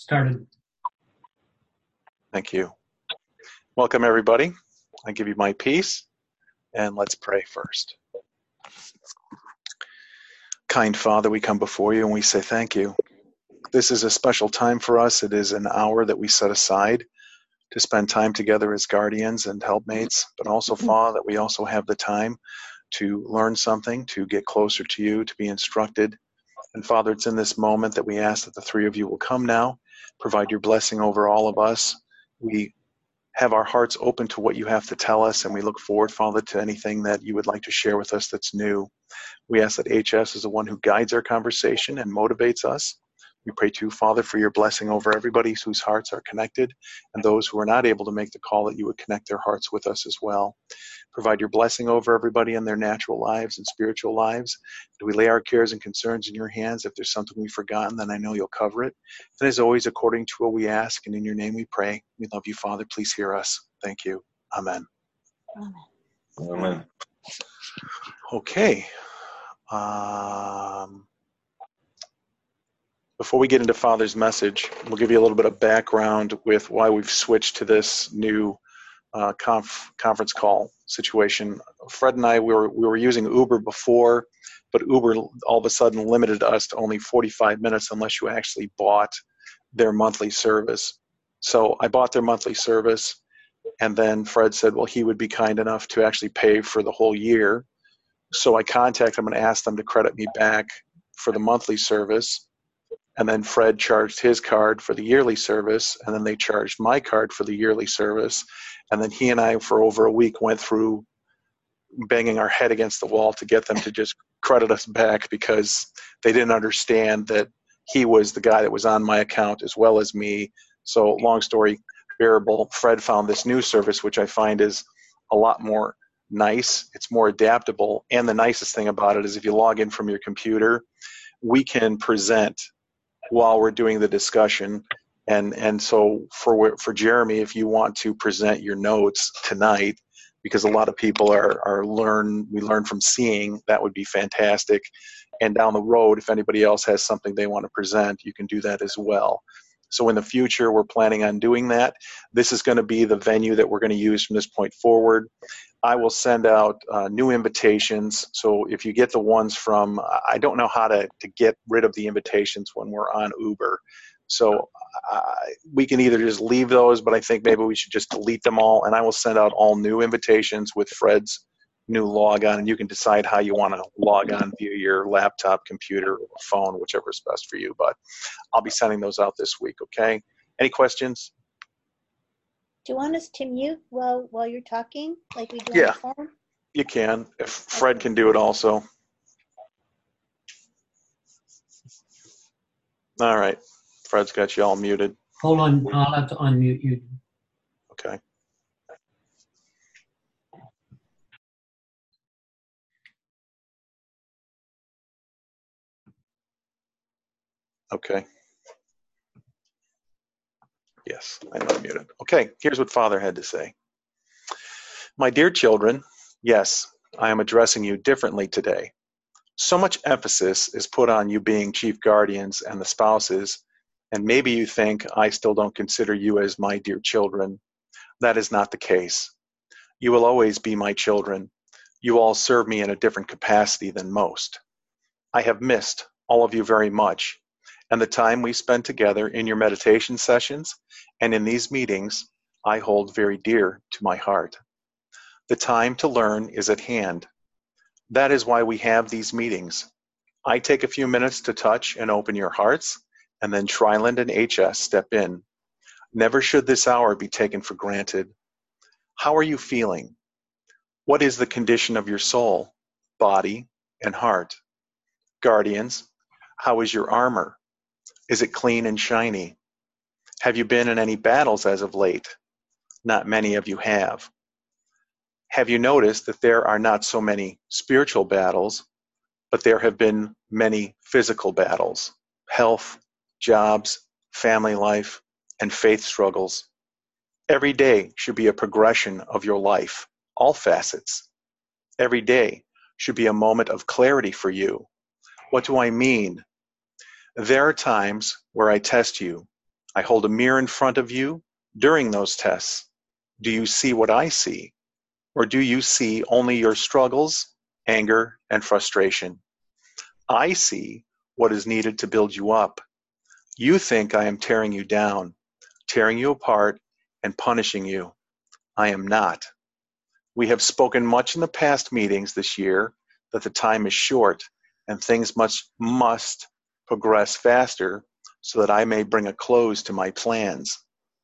Started. Thank you. Welcome, everybody. I give you my peace, and let's pray first. Kind Father, we come before you and we say thank you. This is a special time for us. It is an hour that we set aside to spend time together as guardians and helpmates, but also, Father, that we also have the time to learn something, to get closer to you, to be instructed. And Father, it's in this moment that we ask that the three of you will come now, provide your blessing over all of us. We have our hearts open to what you have to tell us, and we look forward, Father, to anything that you would like to share with us that's new. We ask that HS is the one who guides our conversation and motivates us. We pray too, Father, for your blessing over everybody whose hearts are connected, and those who are not able to make the call, that you would connect their hearts with us as well. Provide your blessing over everybody in their natural lives and spiritual lives. And we lay our cares and concerns in your hands. If there's something we've forgotten, then I know you'll cover it. And as always, according to what we ask, and in your name we pray. We love you, Father. Please hear us. Thank you. Amen. Amen. Amen. Okay. Before we get into Father's message, we'll give you a little bit of background with why we've switched to this new conference call situation. Fred and I, we were using Uber before, but Uber all of a sudden limited us to only 45 minutes unless you actually bought their monthly service. So I bought their monthly service, and then Fred said, well, he would be kind enough to actually pay for the whole year. So I contacted them and asked them to credit me back for the monthly service. And then Fred charged his card for the yearly service, and then they charged my card for the yearly service. And then he and I, for over a week, went through banging our head against the wall to get them to just credit us back, because they didn't understand that he was the guy that was on my account as well as me. So long story bearable, Fred found this new service, which I find is a lot more nice. It's more adaptable. And the nicest thing about it is if you log in from your computer, we can present while we're doing the discussion. And so for Jeremy, if you want to present your notes tonight, because a lot of people we learn from seeing, that would be fantastic. And down the road, if anybody else has something they want to present, you can do that as well. So in the future, we're planning on doing that. This is going to be the venue that we're going to use from this point forward. I will send out new invitations. So if you get the ones from, I don't know how to get rid of the invitations when we're on Uber. So we can either just leave those, but I think maybe we should just delete them all. And I will send out all new invitations with Fred's new logon. And you can decide how you want to log on via your laptop, computer, or phone, whichever is best for you. But I'll be sending those out this week, okay? Any questions? Do you want us to mute while you're talking, like we do Yeah. on the phone? You can, if Fred can do it also. All right. Fred's got you all muted. Hold on, I'll have to unmute you. Okay. Okay. Yes, I'm unmuted. Okay, here's what Father had to say. My dear children, yes, I am addressing you differently today. So much emphasis is put on you being chief guardians and the spouses, and maybe you think I still don't consider you as my dear children. That is not the case. You will always be my children. You all serve me in a different capacity than most. I have missed all of you very much, and the time we spend together in your meditation sessions and in these meetings, I hold very dear to my heart. The time to learn is at hand. That is why we have these meetings. I take a few minutes to touch and open your hearts, and then Triland and HS step in. Never should this hour be taken for granted. How are you feeling? What is the condition of your soul, body, and heart? Guardians, how is your armor? Is it clean and shiny? Have you been in any battles as of late? Not many of you have. Have you noticed that there are not so many spiritual battles, but there have been many physical battles, health, jobs, family life, and faith struggles? Every day should be a progression of your life, all facets. Every day should be a moment of clarity for you. What do I mean? There are times where I test you. I hold a mirror in front of you during those tests. Do you see what I see? Or do you see only your struggles, anger, and frustration? I see what is needed to build you up. You think I am tearing you down, tearing you apart, and punishing you. I am not. We have spoken much in the past meetings this year that the time is short and things must progress faster so that I may bring a close to my plans.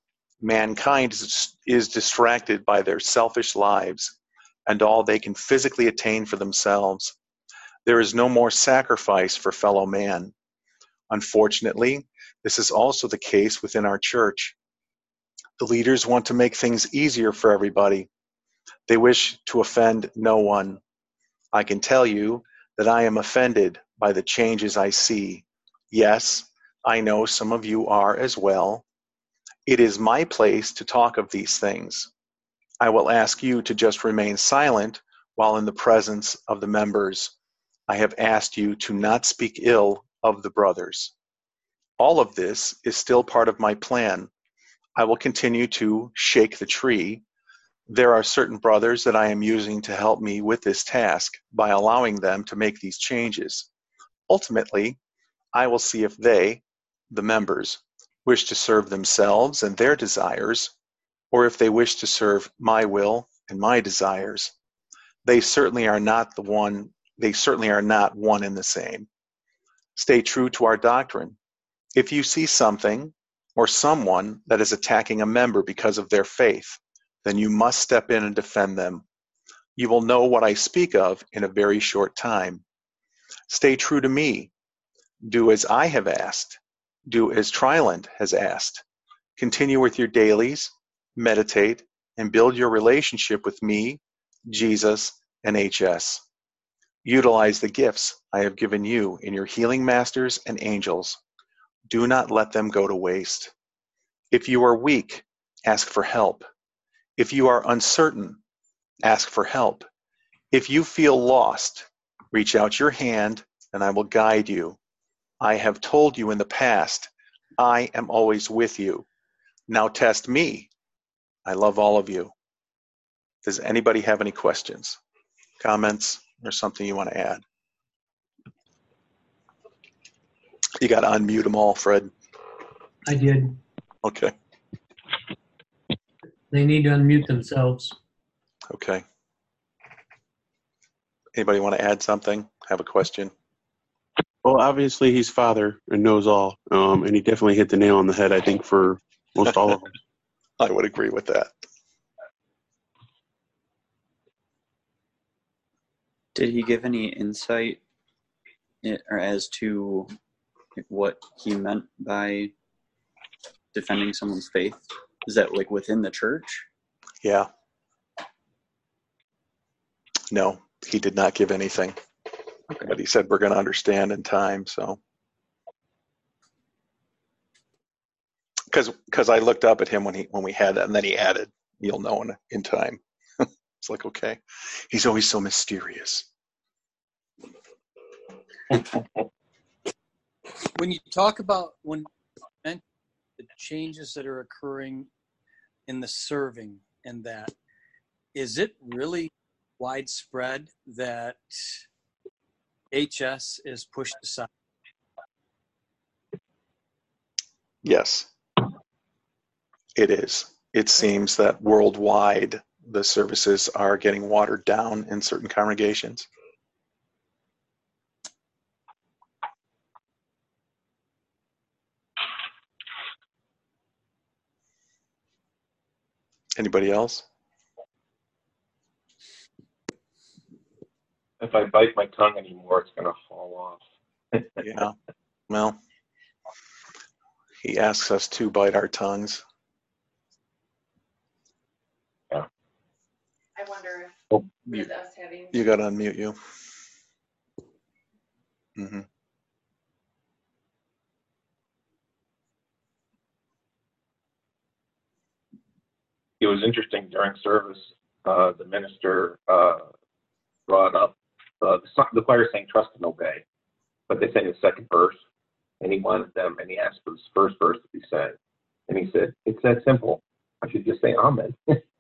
Mankind is distracted by their selfish lives and all they can physically attain for themselves. There is no more sacrifice for fellow man. Unfortunately, this is also the case within our church. The leaders want to make things easier for everybody. They wish to offend no one. I can tell you that I am offended by the changes I see. Yes, I know some of you are as well. It is my place to talk of these things. I will ask you to just remain silent while in the presence of the members. I have asked you to not speak ill of the brothers. All of this is still part of my plan. I will continue to shake the tree. There are certain brothers that I am using to help me with this task by allowing them to make these changes. Ultimately, I will see if they, the members, wish to serve themselves and their desires, or if they wish to serve my will and my desires. They certainly are not one and the same. Stay true to our doctrine. If you see something or someone that is attacking a member because of their faith, then you must step in and defend them. You will know what I speak of in a very short time. Stay true to me. Do as I have asked. Do as Trilent has asked. Continue with your dailies, meditate, and build your relationship with me, Jesus, and HS. Utilize the gifts I have given you in your healing masters and angels. Do not let them go to waste. If you are weak, ask for help. If you are uncertain, ask for help. If you feel lost, reach out your hand and I will guide you. I have told you in the past, I am always with you. Now test me. I love all of you. Does anybody have any questions, comments, or something you want to add? You got to unmute them all, Fred. I did. Okay. They need to unmute themselves. Okay. Anybody want to add something? Have a question? Well, obviously he's Father and knows all, and he definitely hit the nail on the head, I think, for most all of them. I would agree with that. Did he give any insight or as to what he meant by defending someone's faith? Is that like within the church? Yeah. No, he did not give anything. Okay. But he said we're going to understand in time, so. Because I looked up at him when we had that, and then he added, "You'll know in time." It's like, okay. He's always so mysterious. When you talk about the changes that are occurring in the serving and that, is it really widespread that HS is pushed aside? Yes, it is. It seems that worldwide the services are getting watered down in certain congregations. Anybody else? If I bite my tongue anymore, it's going to fall off. Yeah. Well, he asks us to bite our tongues. Yeah. I wonder Oh, with us having. You got to unmute you. Mm-hmm. It was interesting during service, the minister brought up the choir saying trust and obey, but they sang the second verse, and he wanted them, and he asked for this first verse to be sang. that simple. I should just say amen.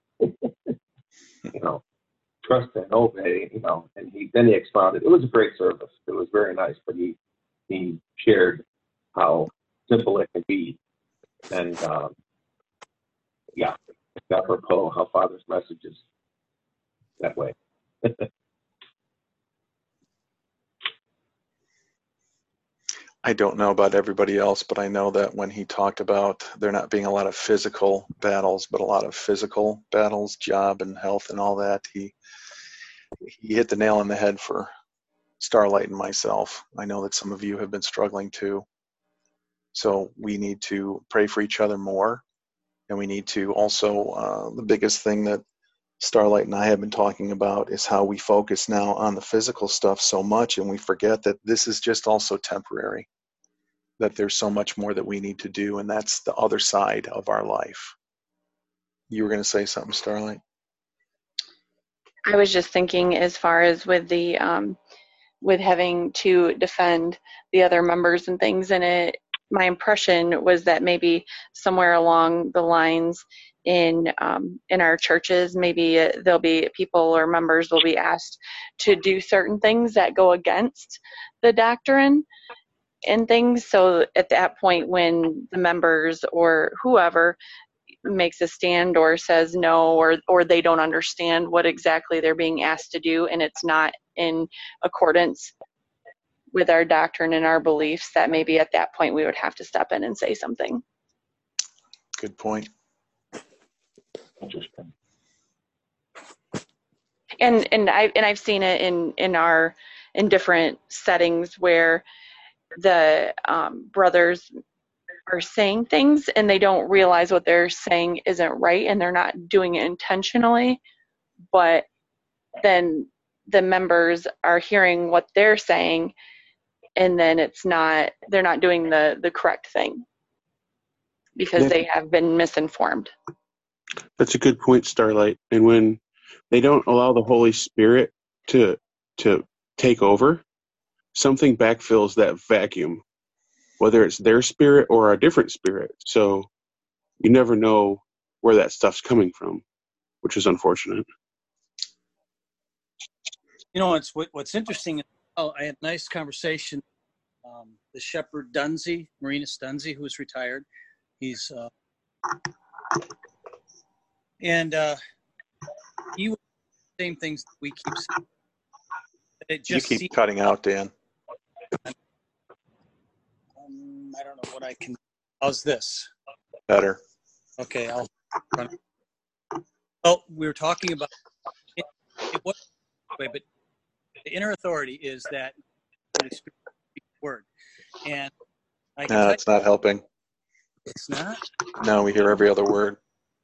Trust and obey, and then he expounded. It was a great service. It was very nice, but he shared how simple it can be. And apropos how Father's message is that way. I don't know about everybody else, but I know that when he talked about there not being a lot of physical battles, but a lot of physical battles, job and health and all that, he hit the nail on the head for Starlight and myself. I know that some of you have been struggling too. So we need to pray for each other more. And we need to also, the biggest thing that Starlight and I have been talking about is how we focus now on the physical stuff so much, and we forget that this is just also temporary, that there's so much more that we need to do, and that's the other side of our life. You were going to say something, Starlight? I was just thinking, as far as with the with having to defend the other members and things in it, my impression was that maybe somewhere along the lines in our churches, maybe there'll be people or members will be asked to do certain things that go against the doctrine and things. So at that point, when the members or whoever makes a stand or says no, or they don't understand what exactly they're being asked to do, and it's not in accordance with our doctrine and our beliefs, that maybe at that point we would have to step in and say something. Good point. Interesting. And I've seen it in different settings where the brothers are saying things and they don't realize what they're saying isn't right, and they're not doing it intentionally, but then the members are hearing what they're saying, and then they're not doing the correct thing because they have been misinformed. That's a good point, Starlight. And when they don't allow the Holy Spirit to take over, something backfills that vacuum, whether it's their spirit or a different spirit. So you never know where that stuff's coming from, which is unfortunate. What's interesting. I had a nice conversation. The shepherd Dunsey, Marinus Dunsey, who's retired. He's and he was the same things that we keep saying. It just You keep cutting out, Dan. I don't know what I can. How's this? Better. Okay, Oh, we were talking about it wasn't that way, but the inner authority is that Holy Spirit speaks the word, and I can No, it's not helping. It's not. No, we hear every other word.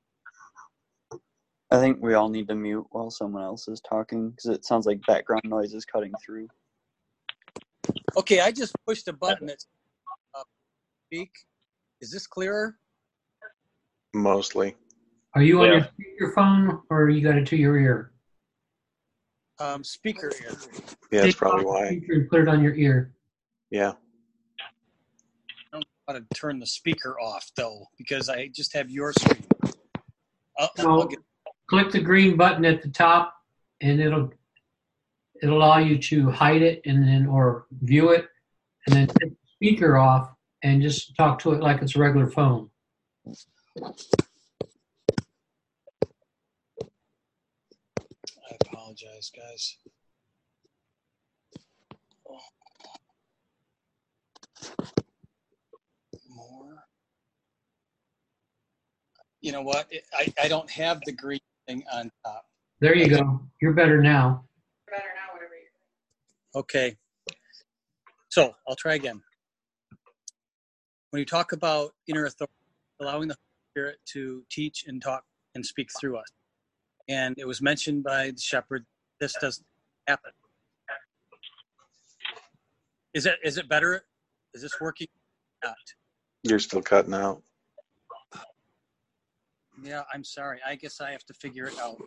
I think we all need to mute while someone else is talking because it sounds like background noise is cutting through. Okay, I just pushed a button that's speak. Is this clearer? Mostly. Are you on your speakerphone or you got it to your ear? Speaker ear. Yeah, that's Take probably off the why. speaker and put it on your ear. Yeah. I don't know how to turn the speaker off though, because I just have your screen. Click the green button at the top, and it'll allow you to hide it and then or view it, and then take the speaker off and just talk to it like it's a regular phone. I apologize, guys. More. You know what? I don't have the green thing on top. There you go. You're better now. Better now, whatever you Okay. So I'll try again. When you talk about inner authority, allowing the Holy Spirit to teach and talk and speak through us, and it was mentioned by the shepherd, this doesn't happen. Is it better? Is this working? Not. You're still cutting out. Yeah, I'm sorry. I guess I have to figure it out.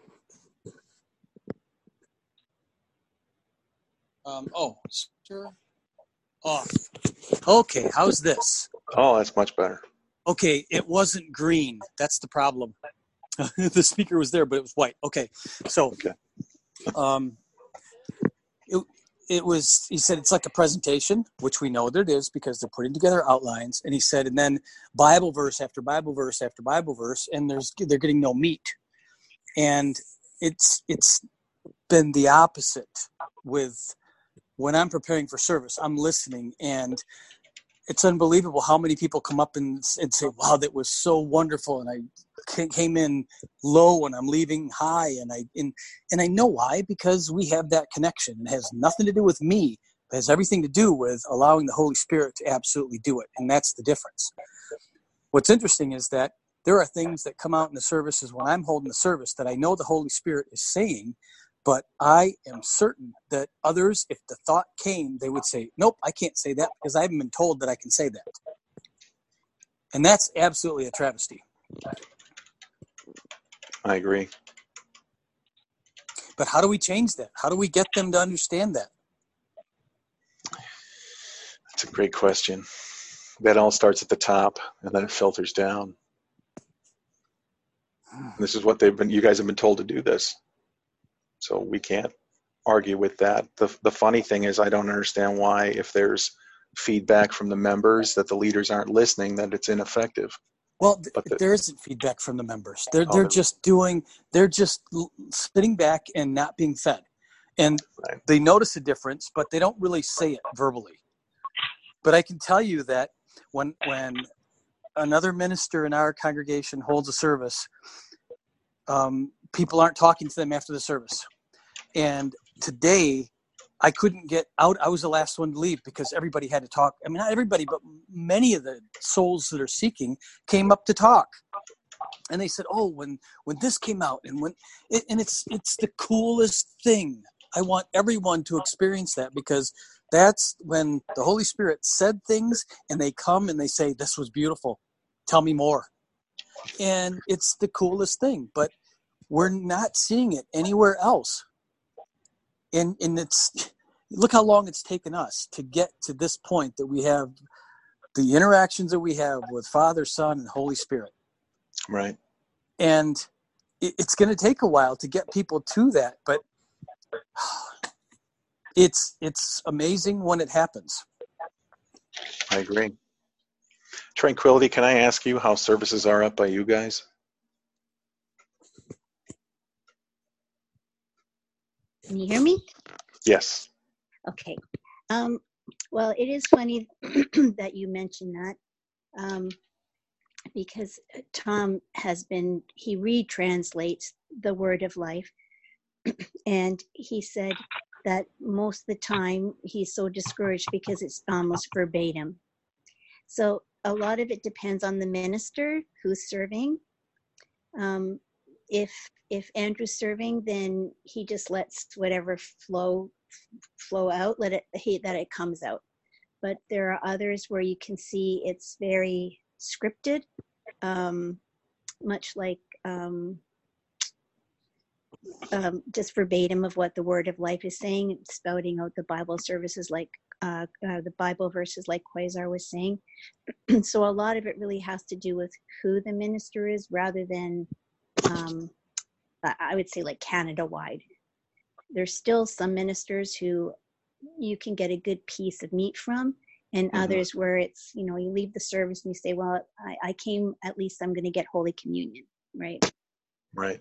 Sure. Off. Okay, how's this? Oh, that's much better. Okay, it wasn't green. That's the problem. The speaker was there, but it was white. Okay, so Okay. It was, he said, it's like a presentation, which we know that it is because they're putting together outlines. And he said, and then Bible verse after Bible verse after Bible verse, and they're getting no meat. And it's been the opposite with when I'm preparing for service. I'm listening, and it's unbelievable how many people come up and say, wow, that was so wonderful. And I came in low and I'm leaving high. And I know why, because we have that connection. It has nothing to do with me. It has everything to do with allowing the Holy Spirit to absolutely do it. And that's the difference. What's interesting is that there are things that come out in the services when I'm holding the service that I know the Holy Spirit is saying, but I am certain that others, if the thought came, they would say, nope, I can't say that because I haven't been told that I can say that. And that's absolutely a travesty. I agree. But how do we change that? How do we get them to understand that? That's a great question. That all starts at the top and then it filters down. This is what you guys have been told to do this. So we can't argue with that. The funny thing is I don't understand why, if there's feedback from the members that the leaders aren't listening, that it's ineffective. Well, there isn't feedback from the members. They're just sitting back and not being fed. And right. They notice a difference, but they don't really say it verbally. But I can tell you that when another minister in our congregation holds a service, people aren't talking to them after the service. And today, I couldn't get out. I was the last one to leave because everybody had to talk. I mean, not everybody, but many of the souls that are seeking came up to talk. And they said, oh, when this came out, and it's the coolest thing. I want everyone to experience that, because that's when the Holy Spirit said things and they come and they say, this was beautiful. Tell me more. And it's the coolest thing, but we're not seeing it anywhere else. And it's, look how long it's taken us to get to this point that we have the interactions that we have with Father, Son, and Holy Spirit. Right. And it's going to take a while to get people to that, but it's amazing when it happens. I agree. Tranquility, can I ask you how services are up by you guys? Can you hear me? Yes. Okay. Well, it is funny that you mentioned that, because Tom he retranslates the Word of Life, and he said that most of the time he's so discouraged because it's almost verbatim. So a lot of it depends on the minister who's serving. If Andrew's serving, then he just lets whatever flow out, that it comes out. But there are others where you can see it's very scripted, much like just verbatim of what the Word of Life is saying, spouting out the Bible services like the Bible verses, like Quasar was saying. So a lot of it really has to do with who the minister is, rather than I would say like Canada-wide. There's still some ministers who you can get a good piece of meat from, and others where it's, you leave the service and you say, well, I came, at least I'm going to get Holy Communion, right? Right.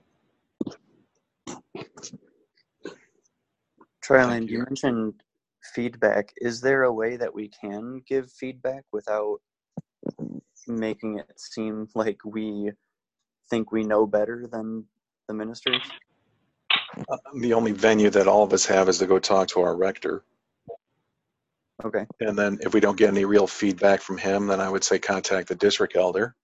Tryland, you mentioned feedback. Is there a way that we can give feedback without making it seem like we think we know better than the ministers? The only venue that all of us have is to go talk to our rector. Okay. And then if we don't get any real feedback from him, then I would say contact the district elder.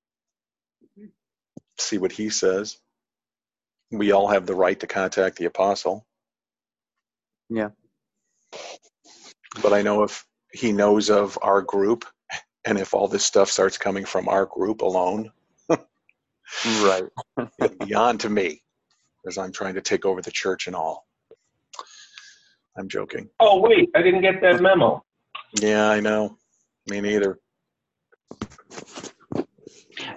See what he says. We all have the right to contact the apostle. Yeah. But I know if he knows of our group, and if all this stuff starts coming from our group alone, right, it'll be on to me, because I'm trying to take over the church and all. I'm joking. Oh, wait, I didn't get that memo. Yeah, I know. Me neither.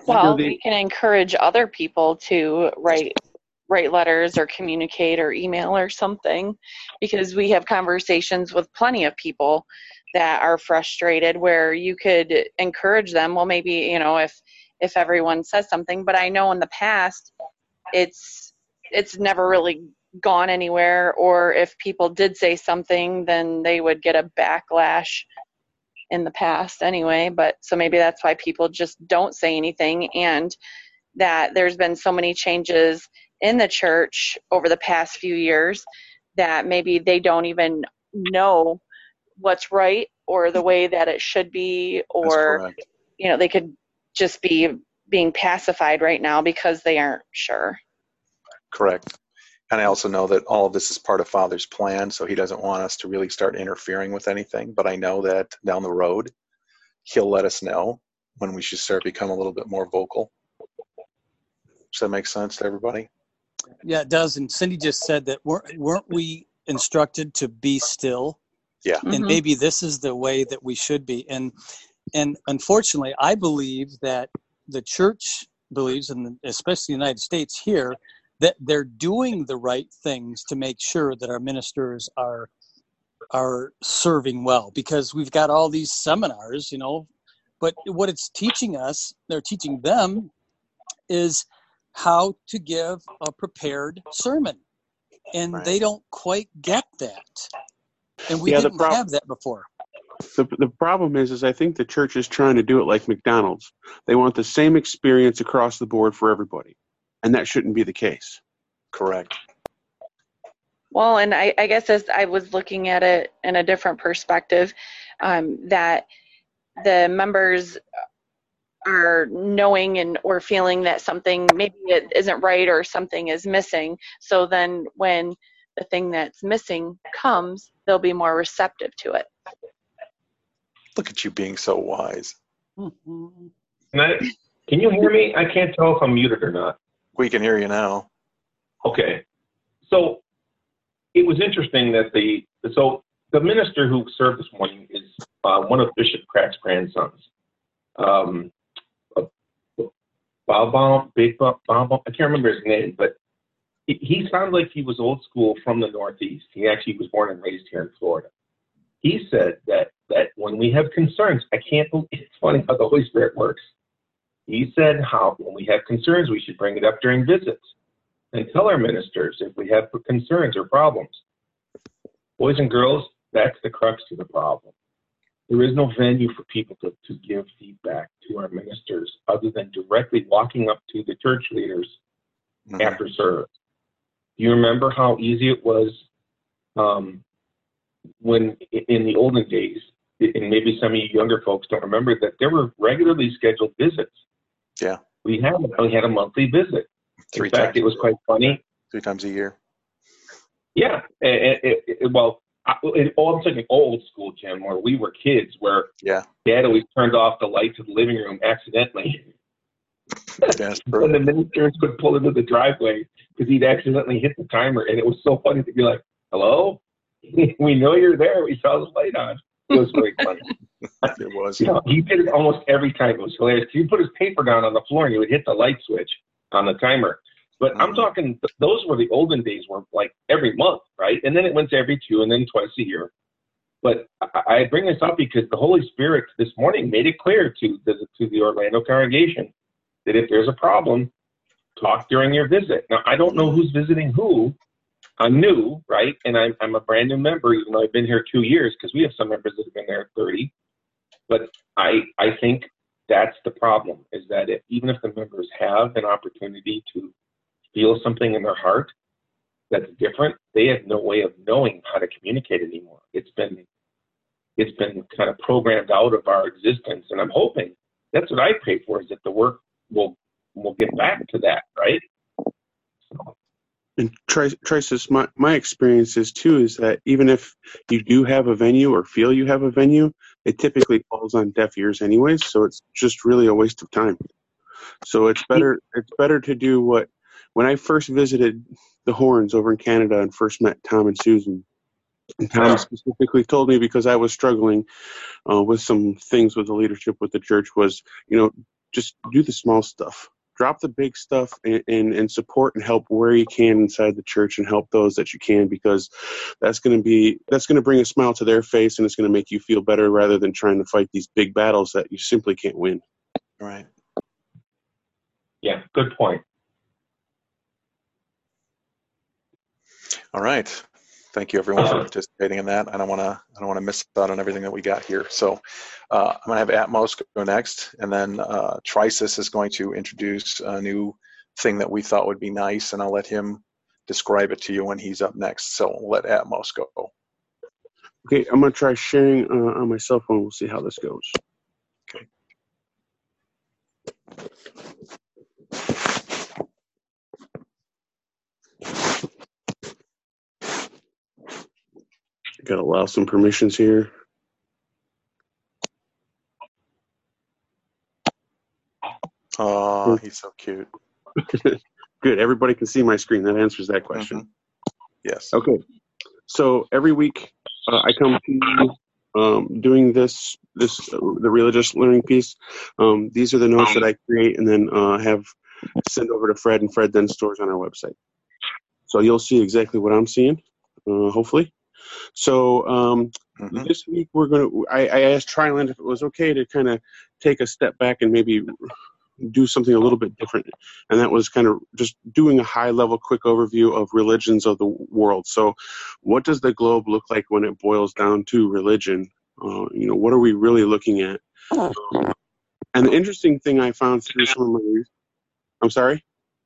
Well, we can encourage other people to write letters or communicate or email or something, because we have conversations with plenty of people that are frustrated where you could encourage them. Well, maybe, if everyone says something, but I know in the past it's never really gone anywhere, or if people did say something, then they would get a backlash in the past anyway. But so maybe that's why people just don't say anything, and that there's been so many changes in the church over the past few years that maybe they don't even know what's right or the way that it should be, or they could just be being pacified right now because they aren't sure. Correct. And I also know that all of this is part of Father's plan, so he doesn't want us to really start interfering with anything. But I know that down the road, he'll let us know when we should start becoming a little bit more vocal. Does that make sense to everybody? Yeah, it does. And Cindy just said that weren't we instructed to be still? Yeah. And maybe this is the way that we should be. And unfortunately, I believe that the church believes, and especially the United States here, that they're doing the right things to make sure that our ministers are serving well, because we've got all these seminars, but what it's teaching us, they're teaching them, is how to give a prepared sermon. And they don't quite get that. And we didn't have that before. The problem is I think the church is trying to do it like McDonald's. They want the same experience across the board for everybody. And that shouldn't be the case. Correct. Well, and I guess as I was looking at it in a different perspective, that the members are knowing or feeling that something, maybe it isn't right or something is missing. So then when the thing that's missing comes, they'll be more receptive to it. Look at you being so wise. Can you hear me? I can't tell if I'm muted or not. We can hear you now. Okay. So it was interesting that the minister who served this morning is one of Bishop Crack's grandsons. Big Bob, I can't remember his name, but he sounded like he was old school from the Northeast. He actually was born and raised here in Florida. He said that when we have concerns, it's funny how the Holy Spirit works. He said how when we have concerns, we should bring it up during visits and tell our ministers if we have concerns or problems. Boys and girls, that's the crux to the problem. There is no venue for people to give feedback to our ministers other than directly walking up to the church leaders after service. Do you remember how easy it was when in the olden days, and maybe some of you younger folks don't remember, that there were regularly scheduled visits? Yeah. We had a monthly visit. In fact, it was quite funny. 3 times a year. Yeah. I'm talking old school, Jim, where we were kids, where Dad always turned off the lights of the living room accidentally. And the ministers would pull into the driveway because he'd accidentally hit the timer. And it was so funny to be like, hello? We know you're there. We saw the light on. It was very funny. It was. He did it almost every time. It was hilarious. He put his paper down on the floor and he would hit the light switch on the timer. But I'm talking, those were the olden days, were like every month, right? And then it went to every 2 and then twice a year. But I bring this up because the Holy Spirit this morning made it clear to the Orlando congregation that if there's a problem, talk during your visit. Now, I don't know who's visiting who. I'm new, right? And I'm a brand new member, even though I've been here 2 years, because we have some members that have been there 30. But I think that's the problem, is that even if the members have an opportunity to feel something in their heart that's different, they have no way of knowing how to communicate anymore. It's been kind of programmed out of our existence, and I'm hoping, that's what I pray for, is that the work will get back to that, right? And Trice, my experience is too, is that even if you do have a venue or feel you have a venue, it typically falls on deaf ears anyways, so it's just really a waste of time. So it's better to do what, when I first visited the Horns over in Canada and first met Tom and Susan, and Tom specifically told me, because I was struggling with some things with the leadership with the church, was, just do the small stuff. Drop the big stuff and support and help where you can inside the church and help those that you can, because that's going to bring a smile to their face, and it's going to make you feel better rather than trying to fight these big battles that you simply can't win. Right. Yeah, good point. All right. Thank you, everyone, for participating in that. I don't want to miss out on everything that we got here. So I'm going to have Atmos go next, and then Trisis is going to introduce a new thing that we thought would be nice, and I'll let him describe it to you when he's up next. So we'll let Atmos go. Okay, I'm going to try sharing on my cell phone. We'll see how this goes. Okay. Got to allow some permissions here. Oh, he's so cute. Good. Everybody can see my screen. That answers that question. Mm-hmm. Yes. Okay. So every week I come to you doing the religious learning piece. These are the notes that I create and then have send over to Fred, and Fred then stores on our website. So you'll see exactly what I'm seeing, hopefully. So this week I asked Tryland if it was okay to kind of take a step back and maybe do something a little bit different, and that was kind of just doing a high-level quick overview of religions of the world. So what does the globe look like when it boils down to religion? What are we really looking at? And the interesting thing I found through some of my... I'm sorry?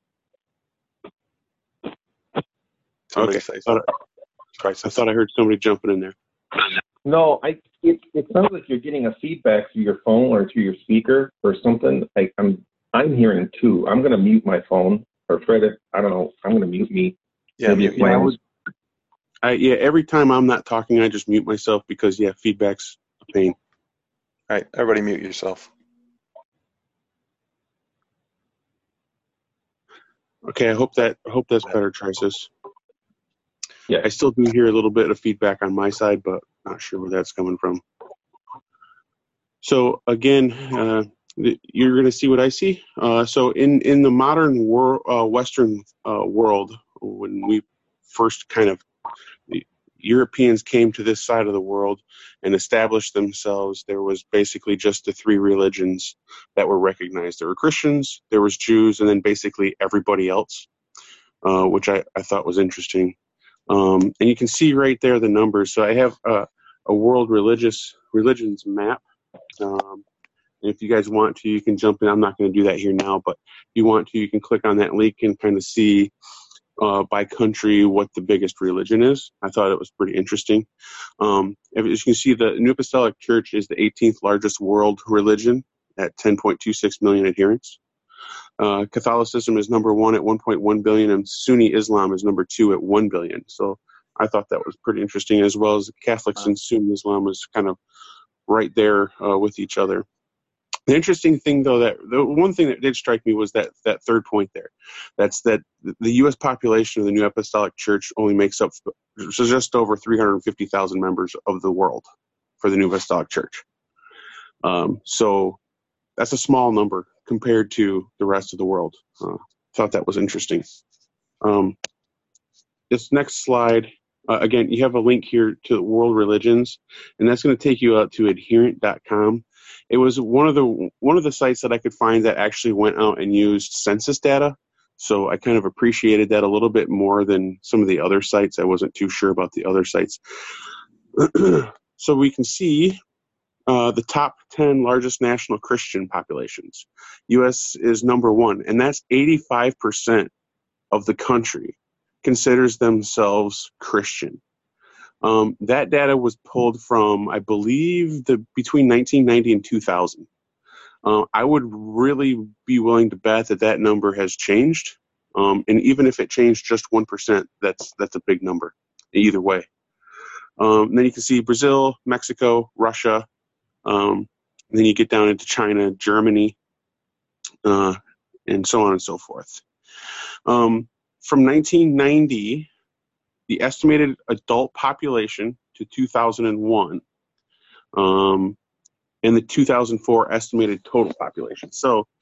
Somebody okay. say something. I thought I heard somebody jumping in there. No, it sounds like you're getting a feedback through your phone or through your speaker or something. I'm hearing too. I'm gonna mute my phone, or Fred, I don't know. I'm gonna mute me. Yeah, maybe every time I'm not talking, I just mute myself because feedback's a pain. All right, everybody mute yourself. Okay, I hope that's better, Trisis. Yeah, I still do hear a little bit of feedback on my side, but not sure where that's coming from. So again, you're going to see what I see. So in the modern Western world, when we first Europeans came to this side of the world and established themselves, there was basically just the three religions that were recognized. There were Christians, there was Jews, and then basically everybody else, which I thought was interesting. And you can see right there the numbers. So I have a world religions map. And if you guys want to, you can jump in. I'm not going to do that here now, but if you want to, you can click on that link and kind of see by country what the biggest religion is. I thought it was pretty interesting. As you can see, the New Apostolic Church is the 18th largest world religion at 10.26 million adherents. Catholicism is number 1 at 1.1 billion, and Sunni Islam is number 2 at 1 billion. So I thought that was pretty interesting, as well as Catholics and Sunni Islam is kind of right there with each other. The interesting thing, though, that the one thing that did strike me was that third point there. That's that the U.S. population of the New Apostolic Church only makes up just over 350,000 members of the world for the New Apostolic Church. So that's a small number compared to the rest of the world. Thought that was interesting. This next slide, again, you have a link here to world religions, and that's going to take you out to adherent.com. It was one of the sites that I could find that actually went out and used census data. So I kind of appreciated that a little bit more than some of the other sites. I wasn't too sure about the other sites. So we can see the top 10 largest national Christian populations. U.S. is number 1, and that's 85% of the country considers themselves Christian. That data was pulled from, I believe, between 1990 and 2000. I would really be willing to bet that number has changed. And even if it changed just 1%, that's a big number either way. And then you can see Brazil, Mexico, Russia. Then you get down into China, Germany, and so on and so forth. From 1990, the estimated adult population to 2001, and the 2004 estimated total population. So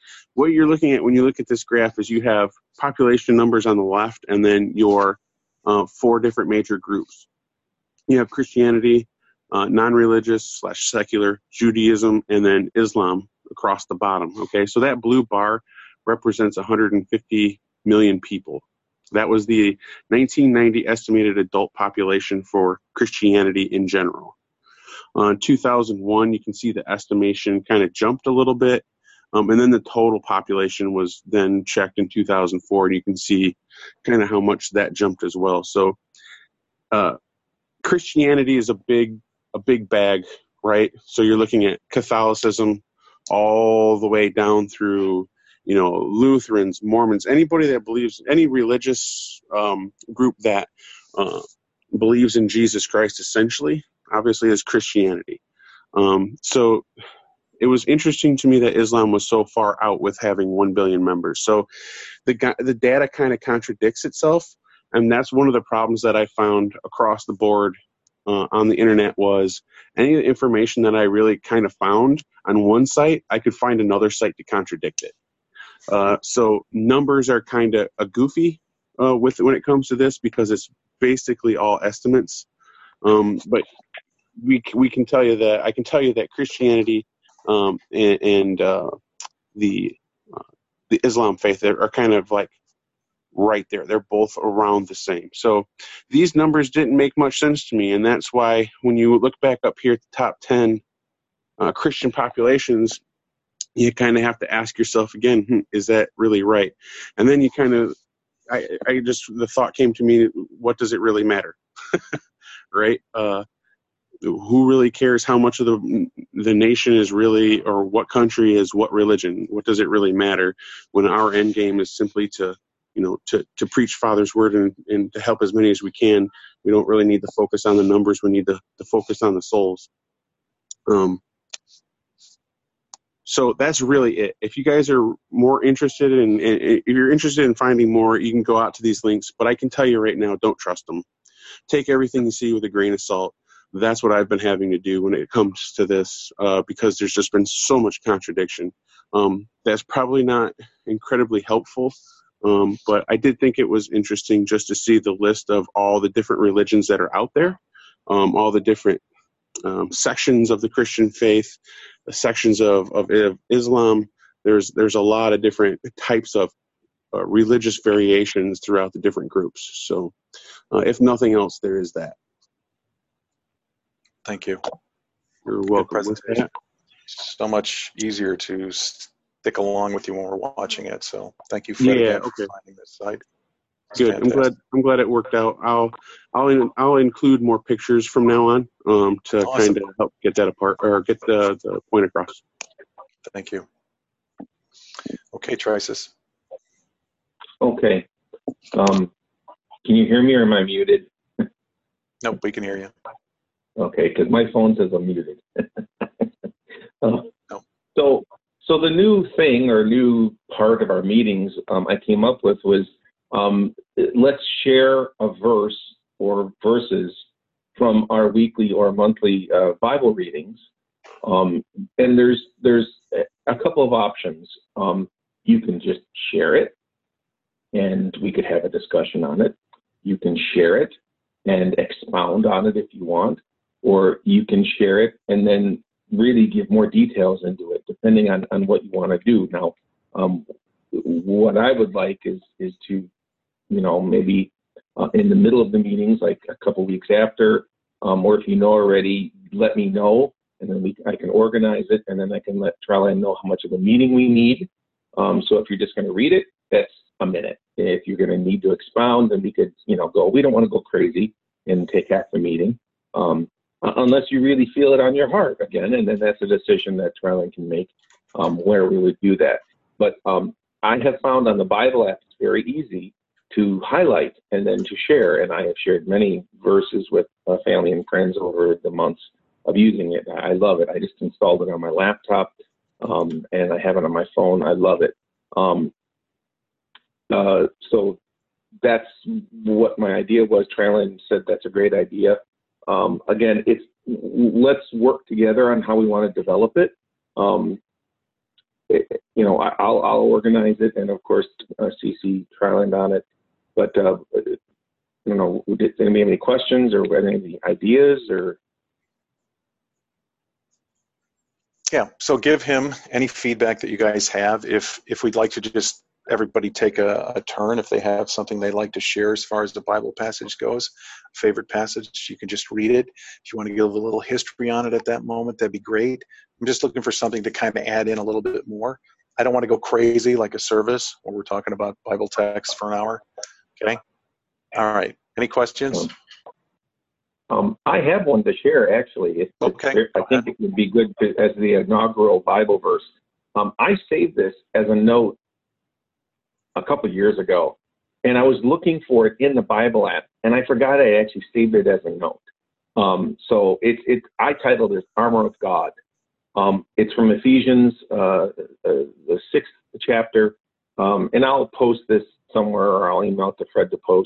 what you're looking at when you look at this graph is you have population numbers on the left, and then your 4 different major groups. You have Christianity, non-religious / secular, Judaism, and then Islam across the bottom. Okay, so that blue bar represents 150 million people. That was the 1990 estimated adult population for Christianity in general. In 2001, you can see the estimation kind of jumped a little bit, and then the total population was then checked in 2004, and you can see kind of how much that jumped as well. So Christianity is a big bag, right? So you're looking at Catholicism all the way down through, Lutherans, Mormons, anybody that believes, any religious group that believes in Jesus Christ, essentially, obviously, is Christianity. So it was interesting to me that Islam was so far out with having 1 billion members. So the data kind of contradicts itself, and that's one of the problems that I found across the board on the internet was any of the information that I really kind of found on one site, I could find another site to contradict it. So numbers are kind of goofy when it comes to this because it's basically all estimates. But we can tell you that I can tell you that Christianity and the Islam faith are kind of like right there. They're both around the same. So these numbers didn't make much sense to me, and that's why when you look back up here at the top 10 Christian populations, you kind of have to ask yourself again, is that really right? And then you kind of, the thought came to me, what does it really matter? Right? Who really cares how much of the nation is really, or what country is what religion? What does it really matter when our end game is simply to preach Father's word and to help as many as we can? We don't really need to focus on the numbers. We need to focus on the souls. So that's really it. If you guys are more interested if you're interested in finding more, you can go out to these links. But I can tell you right now, don't trust them. Take everything you see with a grain of salt. That's what I've been having to do when it comes to this, because there's just been so much contradiction. That's probably not incredibly helpful, but I did think it was interesting just to see the list of all the different religions that are out there, all the different sections of the Christian faith, the sections of Islam. There's a lot of different types of religious variations throughout the different groups. So if nothing else, there is that. Thank you. You're welcome. With that, so much easier to stick along with you when we're watching it. So thank you, Fred, again, for finding this site. It's good. fantastic. I'm glad it worked out. I'll include more pictures from now on to Awesome. kind of help get that apart or get the point across. Thank you. Okay, Trisis. Okay. Can you hear me or am I muted? Nope, we can hear you. Okay, because my phone says I'm muted. So the new thing or new part of our meetings I came up with was let's share a verse or verses from our weekly or monthly Bible readings. And there's a couple of options. You can just share it, and we could have a discussion on it. You can share it and expound on it if you want, or you can share it and then really give more details into it, depending on what you want to do. Now, what I would like is to, maybe in the middle of the meetings, like a couple weeks after, or if you know already, let me know, and then I can organize it, and then I can let Trellan know how much of a meeting we need. So if you're just going to read it, that's a minute. If you're going to need to expound, then we could, go. We don't want to go crazy and take half the meeting, unless you really feel it on your heart again, and then that's a decision that Trellan can make where we would do that. But I have found on the Bible app it's very easy to highlight and then to share, and I have shared many verses with family and friends over the months of using it. I love it. I just installed it on my laptop, and I have it on my phone. I love it. So that's what my idea was. Trellan said that's a great idea. Again, let's work together on how we want to develop it. I'll organize it, and of course, CC Tryland on it. But did anybody have any questions or any ideas or? Yeah, so give him any feedback that you guys have. If we'd like to just everybody take a turn, if they have something they'd like to share as far as the Bible passage goes, favorite passage, you can just read it. If you want to give a little history on it at that moment, that'd be great. I'm just looking for something to kind of add in a little bit more. I don't want to go crazy like a service when we're talking about Bible text for an hour. Okay? All right. Any questions? I have one to share, actually. Okay. I think it would be good as the inaugural Bible verse. I saved this as a note a couple of years ago, and I was looking for it in the Bible app, and I forgot I actually saved it as a note. So I titled it Armor of God. It's from Ephesians, the 6th chapter, and I'll post this somewhere, or I'll email it to Fred to post,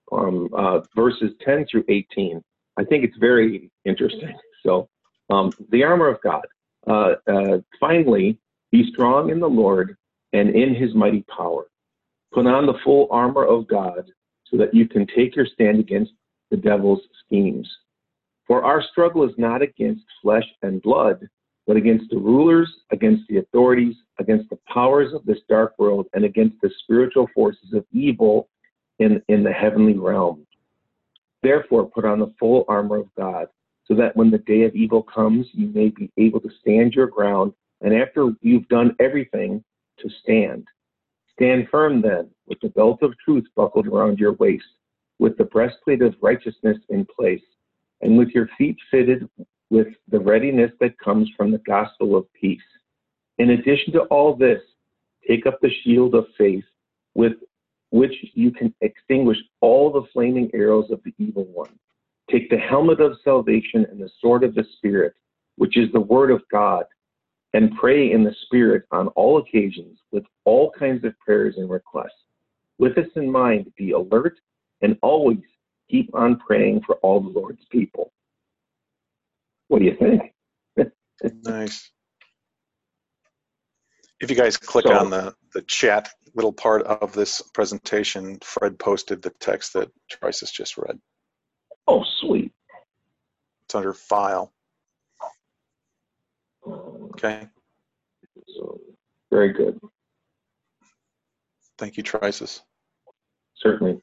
verses 10 through 18. I think it's very interesting. So the armor of God. Finally, be strong in the Lord and in his mighty power. Put on the full armor of God so that you can take your stand against the devil's schemes. For our struggle is not against flesh and blood, but against the rulers, against the authorities, against the powers of this dark world, and against the spiritual forces of evil in the heavenly realm. Therefore, put on the full armor of God, so that when the day of evil comes, you may be able to stand your ground, and after you've done everything, to stand. Stand firm then, with the belt of truth buckled around your waist, with the breastplate of righteousness in place, and with your feet fitted with the readiness that comes from the gospel of peace. In addition to all this, take up the shield of faith, with which you can extinguish all the flaming arrows of the evil one. Take the helmet of salvation and the sword of the Spirit, which is the word of God, and pray in the Spirit on all occasions with all kinds of prayers and requests. With this in mind, be alert and always keep on praying for all the Lord's people. What do you think? Nice. If you guys click on the chat little part of this presentation, Fred posted the text that Trisus just read. Oh, sweet. It's under File. Okay. So, very good. Thank you, Trisus. Certainly.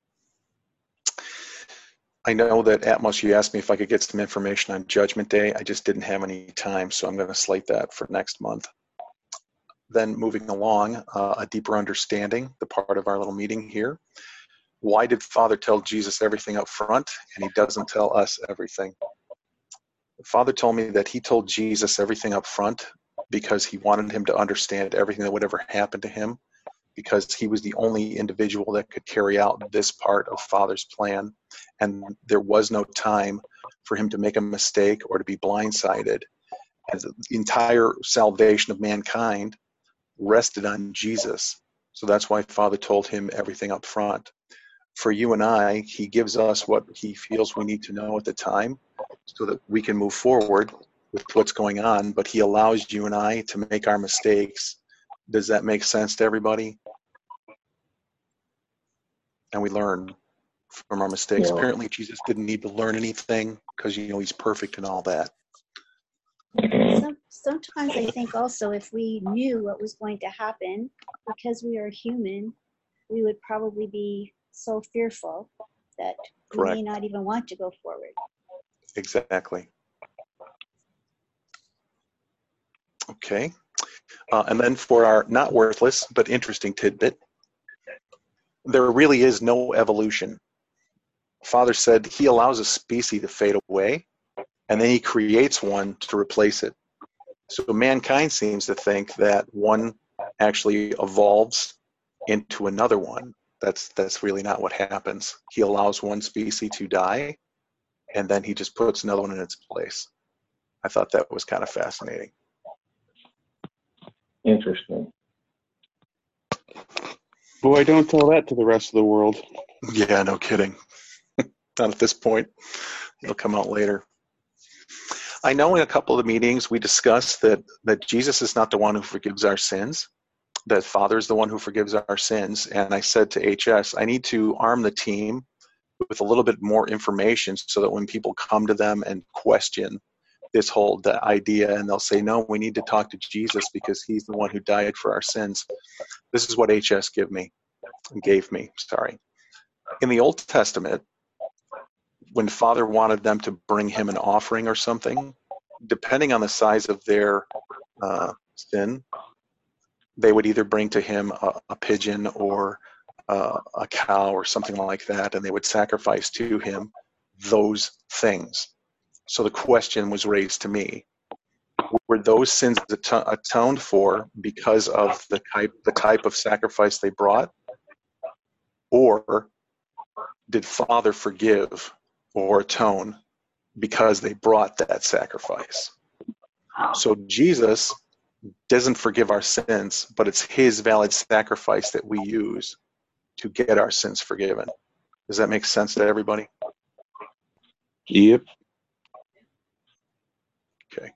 I know that Atmos, you asked me if I could get some information on Judgment Day. I just didn't have any time, so I'm going to slate that for next month. Then moving along, a deeper understanding, the part of our little meeting here. Why did Father tell Jesus everything up front and he doesn't tell us everything? Father told me that he told Jesus everything up front because he wanted him to understand everything that would ever happen to him, because he was the only individual that could carry out this part of Father's plan, and there was no time for him to make a mistake or to be blindsided. As the entire salvation of mankind rested on Jesus. So that's why Father told him everything up front. For you and I, he gives us what he feels we need to know at the time so that we can move forward with what's going on, but he allows you and I to make our mistakes. Does that make sense to everybody? And we learn from our mistakes. Yeah. Apparently Jesus didn't need to learn anything because, he's perfect and all that. Sometimes I think also if we knew what was going to happen, because we are human, we would probably be so fearful that we may not even want to go forward. Exactly. Okay. And then for our not worthless but interesting tidbit, there really is no evolution. Father said he allows a species to fade away, and then he creates one to replace it. So mankind seems to think that one actually evolves into another one. That's really not what happens. He allows one species to die, and then he just puts another one in its place. I thought that was kind of fascinating. Interesting. Boy, don't tell that to the rest of the world. Yeah, no kidding. Not at this point. It'll come out later. I know in a couple of the meetings we discussed that Jesus is not the one who forgives our sins, that Father is the one who forgives our sins. And I said to HS, I need to arm the team with a little bit more information so that when people come to them and question this whole idea, and they'll say, no, we need to talk to Jesus because he's the one who died for our sins. This is what HS gave me. In the Old Testament, when Father wanted them to bring him an offering or something, depending on the size of their sin, they would either bring to him a pigeon or a cow or something like that, and they would sacrifice to him those things. So the question was raised to me, were those sins atoned for because of the type of sacrifice they brought? Or did Father forgive or atone because they brought that sacrifice? So Jesus doesn't forgive our sins, but it's his valid sacrifice that we use to get our sins forgiven. Does that make sense to everybody? Yep. Okay.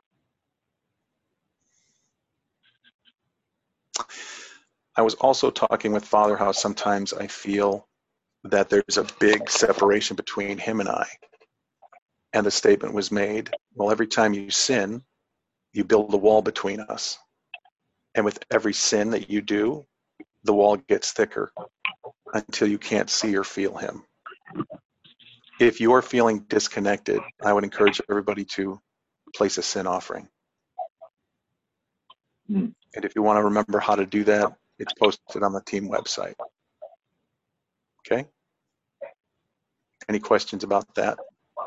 I was also talking with Father how sometimes I feel that there's a big separation between him and I. And the statement was made, well, every time you sin, you build a wall between us. And with every sin that you do, the wall gets thicker until you can't see or feel him. If you are feeling disconnected, I would encourage everybody to place a sin offering. And if you want to remember how to do that, it's posted on the team website. Okay? Any questions about that?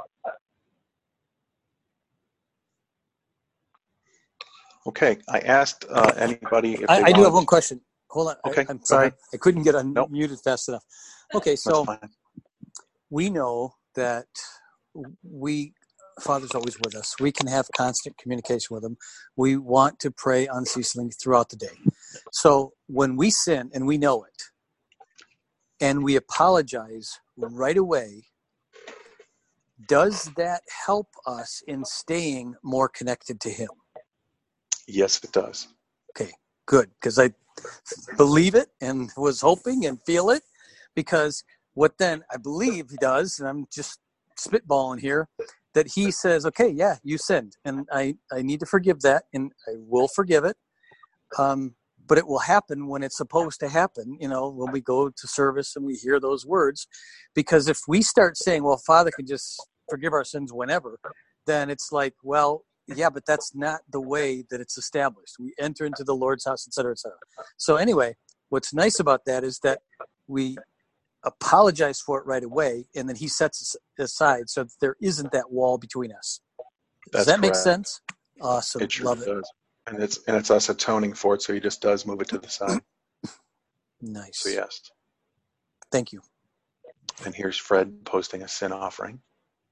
Okay, I asked anybody if they I do have wanted one to- question. Hold on. Okay, I'm go sorry. ahead. I couldn't get Nope. unmuted fast enough. Okay, That's so fine. we know that Father's always with us. We can have constant communication with him. We want to pray unceasingly throughout the day. So when we sin and we know it, and we apologize right away, does that help us in staying more connected to him? Yes, it does. Okay, good, because I believe it and was hoping and feel it, because what then I believe he does, and I'm just spitballing here, that he says, okay, yeah, you sinned, and I need to forgive that, and I will forgive it, but it will happen when it's supposed to happen, when we go to service and we hear those words, because if we start saying, well, Father can just forgive our sins whenever, then it's like, well, yeah, but that's not the way that it's established. We enter into the Lord's house, et cetera, et cetera. So anyway, what's nice about that is that we apologize for it right away, and then he sets it aside so that there isn't that wall between us. Does that make sense? Awesome. It sure Love it. does. And it's us atoning for it, so he just does move it to the side. Nice. So yes. Thank you. And here's Fred posting a sin offering.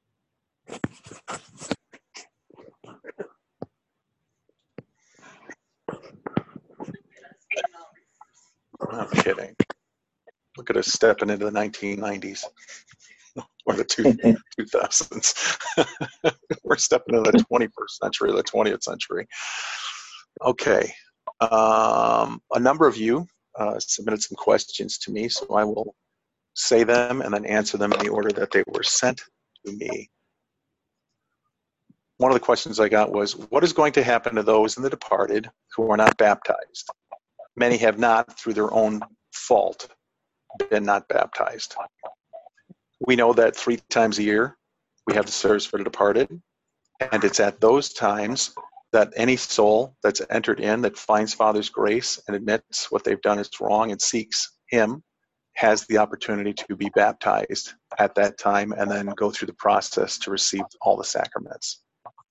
I'm not kidding. Look at us stepping into the 1990s or the 2000s. We're stepping into the 21st century, the 20th century. Okay. A number of you submitted some questions to me, so I will say them and then answer them in the order that they were sent to me. One of the questions I got was, what is going to happen to those in the departed who are not baptized? Many have not, through their own fault, been not baptized. We know that 3 times a year we have the service for the departed, and it's at those times that any soul that's entered in that finds Father's grace and admits what they've done is wrong and seeks him has the opportunity to be baptized at that time and then go through the process to receive all the sacraments.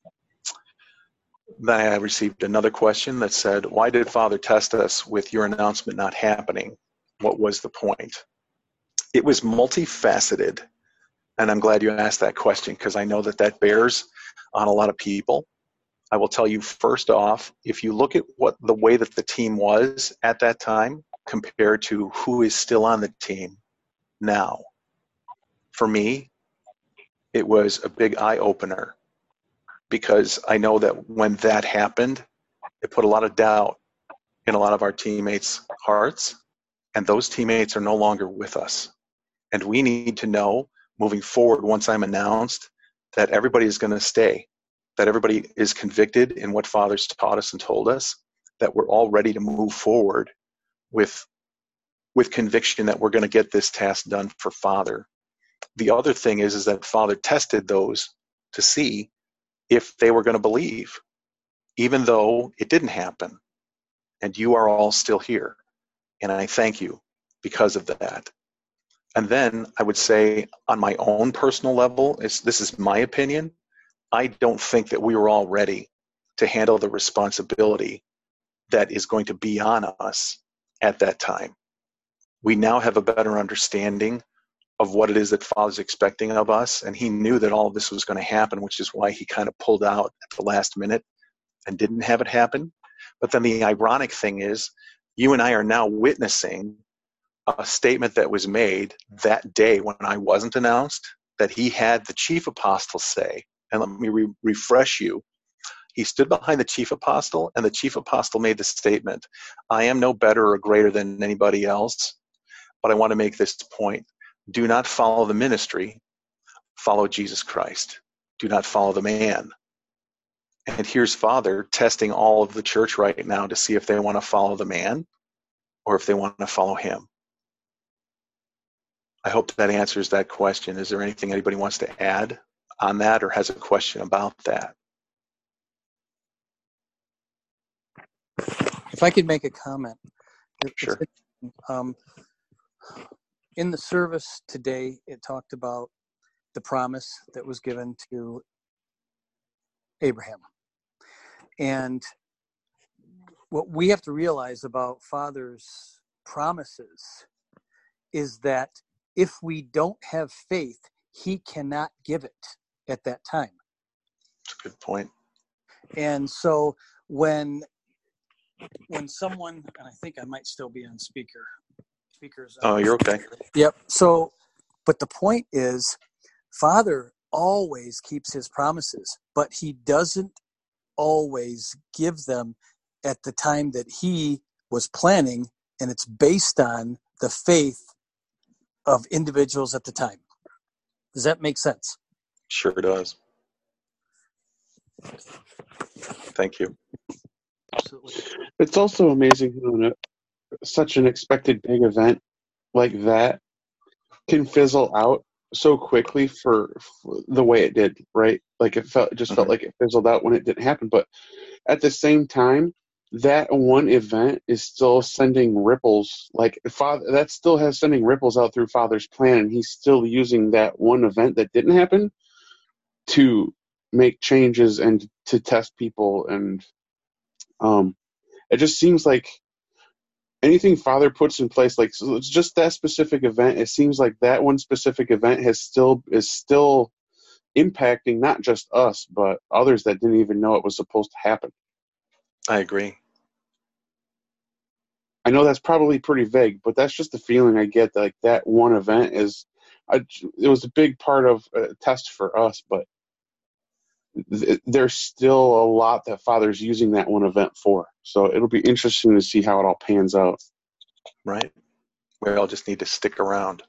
Then I received another question that said, why did Father test us with your announcement not happening? What was the point? It was multifaceted, and I'm glad you asked that question because I know that bears on a lot of people. I will tell you first off, if you look at the way that the team was at that time compared to who is still on the team now, for me, it was a big eye-opener because I know that when that happened, it put a lot of doubt in a lot of our teammates' hearts, and those teammates are no longer with us. And we need to know moving forward, once I'm announced, that everybody is going to stay, that everybody is convicted in what Father's taught us and told us, that we're all ready to move forward with conviction that we're going to get this task done for Father. The other thing is that Father tested those to see if they were going to believe, even though it didn't happen. And you are all still here. And I thank you because of that. And then I would say, on my own personal level, this is my opinion, I don't think that we were all ready to handle the responsibility that is going to be on us at that time. We now have a better understanding of what it is that Father's expecting of us, and he knew that all of this was going to happen, which is why he kind of pulled out at the last minute and didn't have it happen. But then the ironic thing is, you and I are now witnessing a statement that was made that day when I wasn't announced, that he had the chief apostle say, and let me refresh you. He stood behind the chief apostle, and the chief apostle made the statement, I am no better or greater than anybody else, but I want to make this point. Do not follow the ministry, follow Jesus Christ. Do not follow the man. And here's Father testing all of the church right now to see if they want to follow the man or if they want to follow him. I hope that answers that question. Is there anything anybody wants to add on that or has a question about that? If I could make a comment. Sure. In the service today, it talked about the promise that was given to Abraham. And what we have to realize about Father's promises is that if we don't have faith, he cannot give it at that time. That's a good point. And so when someone, and I think I might still be on speakers. Oh, you're okay. Yep. So, but the point is, Father always keeps his promises, but he doesn't always give them at the time that he was planning, and it's based on the faith of individuals at the time. Does that make sense? Sure does. Thank you. Absolutely. It's also amazing when such an expected big event like that can fizzle out so quickly for the way it did, right? Like it felt like it fizzled out when it didn't happen. But at the same time, that one event is still sending ripples. Like Father, that still has sending ripples out through Father's plan, and he's still using that one event that didn't happen to make changes and to test people. And it just seems like anything Father puts in place, like so it's just that specific event. It seems like that one specific event is still impacting not just us, but others that didn't even know it was supposed to happen. I agree. I know that's probably pretty vague, but that's just the feeling I get. Like that one event it was a big part of a test for us, but there's still a lot that Father's using that one event for. So it'll be interesting to see how it all pans out. Right. We all just need to stick around.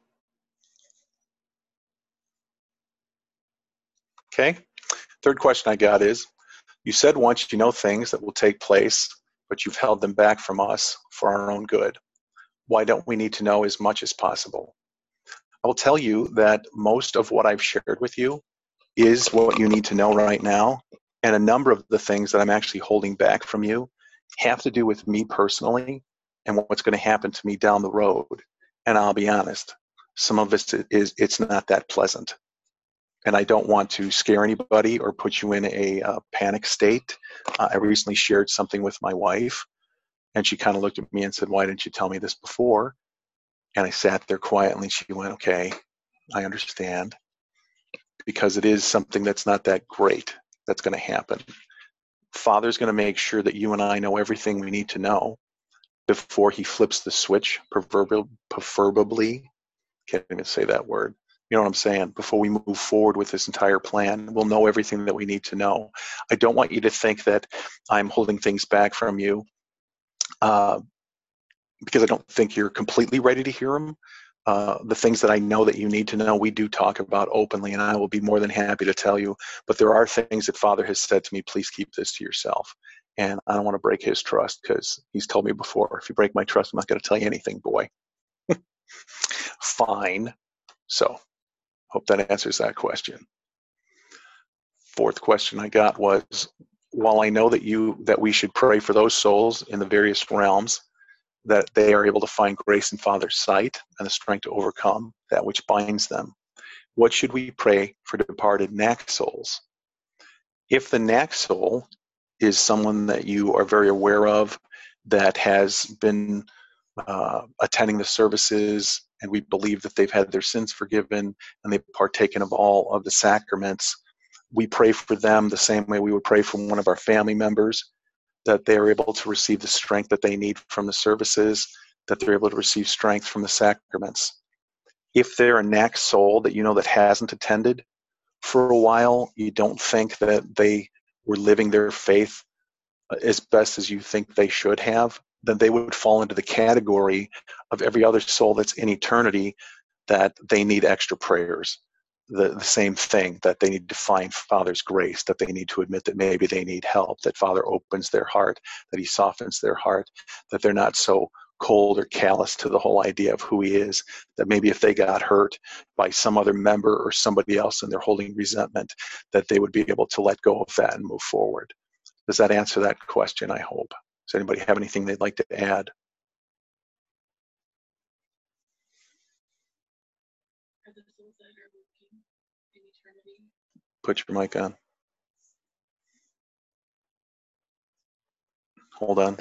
Okay. Third question I got is, you said once you know things that will take place, but you've held them back from us for our own good. Why don't we need to know as much as possible? I will tell you that most of what I've shared with you is what you need to know right now. And a number of the things that I'm actually holding back from you have to do with me personally and what's going to happen to me down the road. And I'll be honest, some of it's not that pleasant. And I don't want to scare anybody or put you in a panic state. I recently shared something with my wife, and she kind of looked at me and said, why didn't you tell me this before? And I sat there quietly. She went, okay, I understand. Because it is something that's not that great that's going to happen. Father's going to make sure that you and I know everything we need to know before he flips the switch, proverbially, can't even say that word, You know what I'm saying? Before we move forward with this entire plan, we'll know everything that we need to know. I don't want you to think that I'm holding things back from you because I don't think you're completely ready to hear them. The things that I know that you need to know, we do talk about openly, and I will be more than happy to tell you. But there are things that Father has said to me, please keep this to yourself. And I don't want to break his trust, because he's told me before, if you break my trust, I'm not going to tell you anything, boy. Fine. So hope that answers that question. Fourth question I got was, while I know that we should pray for those souls in the various realms, that they are able to find grace in Father's sight and the strength to overcome that which binds them, what should we pray for departed knack souls? If the knack soul is someone that you are very aware of, that has been attending the services, and we believe that they've had their sins forgiven and they've partaken of all of the sacraments, we pray for them the same way we would pray for one of our family members, that they are able to receive the strength that they need from the services, that they're able to receive strength from the sacraments. If they're a knack soul that you know that hasn't attended for a while, you don't think that they were living their faith as best as you think they should have, then they would fall into the category of every other soul that's in eternity, that they need extra prayers. The same thing, that they need to find Father's grace, that they need to admit that maybe they need help, that Father opens their heart, that he softens their heart, that they're not so cold or callous to the whole idea of who he is, that maybe if they got hurt by some other member or somebody else and they're holding resentment, that they would be able to let go of that and move forward. Does that answer that question, I hope? Does anybody have anything they'd like to add? Are the souls that are working in eternity? Put your mic on. Hold on.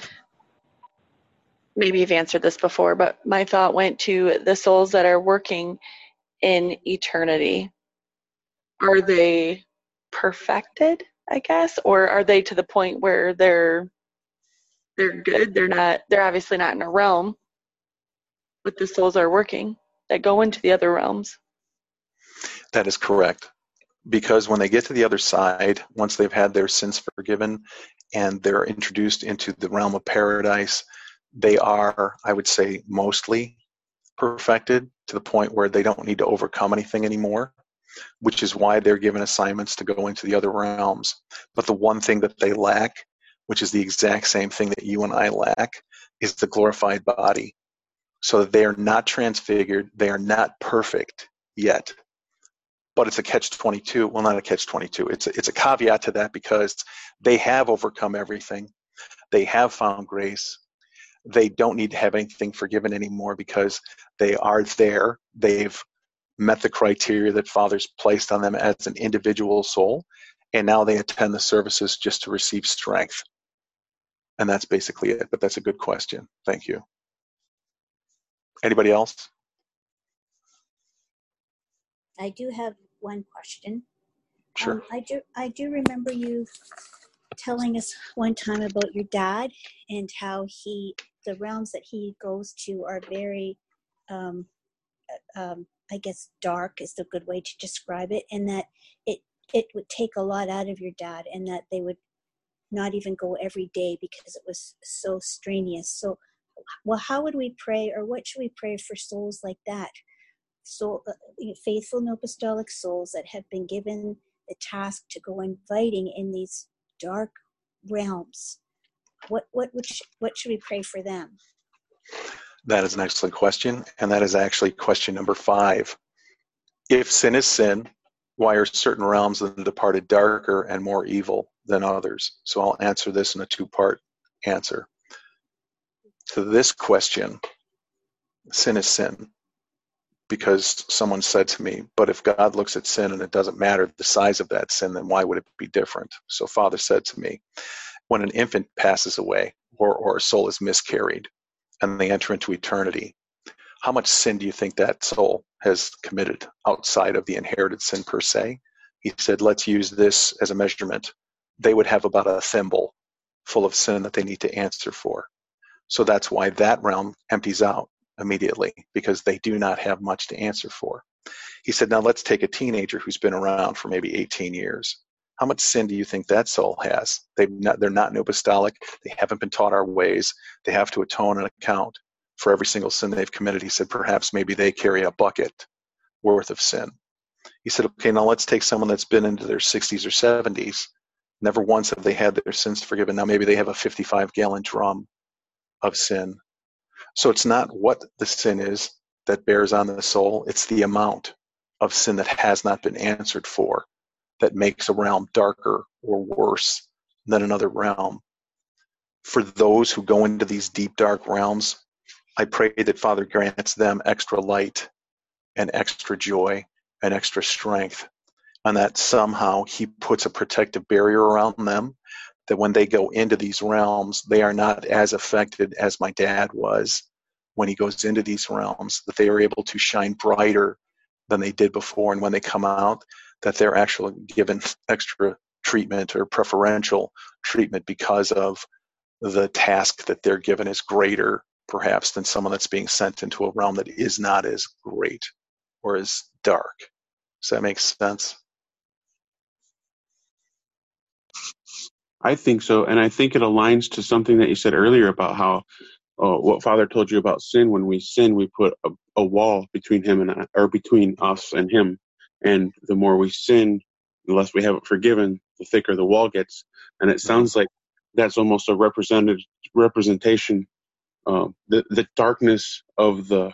Maybe you've answered this before, but my thought went to the souls that are working in eternity. Are they perfected, I guess, or are they to the point where they're good? They're obviously not in a realm, but the souls are working that go into the other realms. That is correct. Because when they get to the other side, once they've had their sins forgiven and they're introduced into the realm of paradise, they are, I would say, mostly perfected to the point where they don't need to overcome anything anymore, which is why they're given assignments to go into the other realms. But the one thing that they lack, which is the exact same thing that you and I lack, is the glorified body. So they are not transfigured, they are not perfect yet. But it's a catch-22. Well, not a catch-22. It's a caveat to that, because they have overcome everything. They have found grace. They don't need to have anything forgiven anymore, because they are there. They've met the criteria that Father's placed on them as an individual soul, and now they attend the services just to receive strength. And that's basically it. But that's a good question. Thank you. Anybody else? I do have one question. Sure. I do remember you telling us one time about your dad and how the realms that he goes to are very, I guess, dark is the good way to describe it, and that it would take a lot out of your dad, and that they would not even go every day because it was so strenuous. So, well, how would we pray, or what should we pray for souls like that? So faithful and apostolic souls that have been given the task to go inviting in these dark realms. What should we pray for them? That is an excellent question, and that is actually question number 5. If sin is sin, why are certain realms of the departed darker and more evil than others? So I'll answer this in a 2-part answer. To this question, sin is sin, because someone said to me, but if God looks at sin and it doesn't matter the size of that sin, then why would it be different? So Father said to me, when an infant passes away, or a soul is miscarried, and they enter into eternity, how much sin do you think that soul has committed outside of the inherited sin per se? He said, let's use this as a measurement. They would have about a thimble full of sin that they need to answer for. So that's why that realm empties out immediately, because they do not have much to answer for. He said, now let's take a teenager who's been around for maybe 18 years. How much sin do you think that soul has? They're not apostolic. They haven't been taught our ways. They have to atone and account for every single sin they've committed. He said, perhaps maybe they carry a bucket worth of sin. He said, okay, now let's take someone that's been into their 60s or 70s. Never once have they had their sins forgiven. Now maybe they have a 55-gallon drum of sin. So it's not what the sin is that bears on the soul. It's the amount of sin that has not been answered for that makes a realm darker or worse than another realm. For those who go into these deep, dark realms, I pray that Father grants them extra light and extra joy and extra strength, and that somehow he puts a protective barrier around them, that when they go into these realms, they are not as affected as my dad was when he goes into these realms, that they are able to shine brighter than they did before, and when they come out, that they're actually given extra treatment or preferential treatment because of the task that they're given is greater, perhaps, than someone that's being sent into a realm that is not as great or as dark. Does that make sense? I think so, and I think it aligns to something that you said earlier about how what Father told you about sin. When we sin, we put a wall between between us and him, and the more we sin, the less we have it forgiven, the thicker the wall gets. And it sounds like that's almost a representation. The darkness of the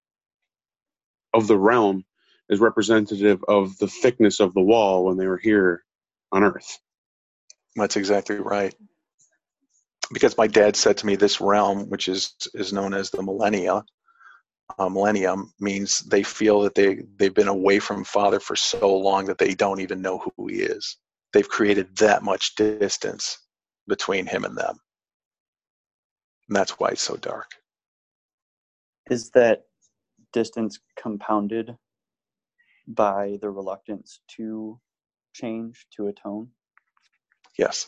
realm is representative of the thickness of the wall when they were here on Earth. That's exactly right. Because my dad said to me, this realm, which is known as the millennium, means they feel that they've been away from Father for so long that they don't even know who he is. They've created that much distance between him and them. And that's why it's so dark. Is that distance compounded by the reluctance to change, to atone? Yes.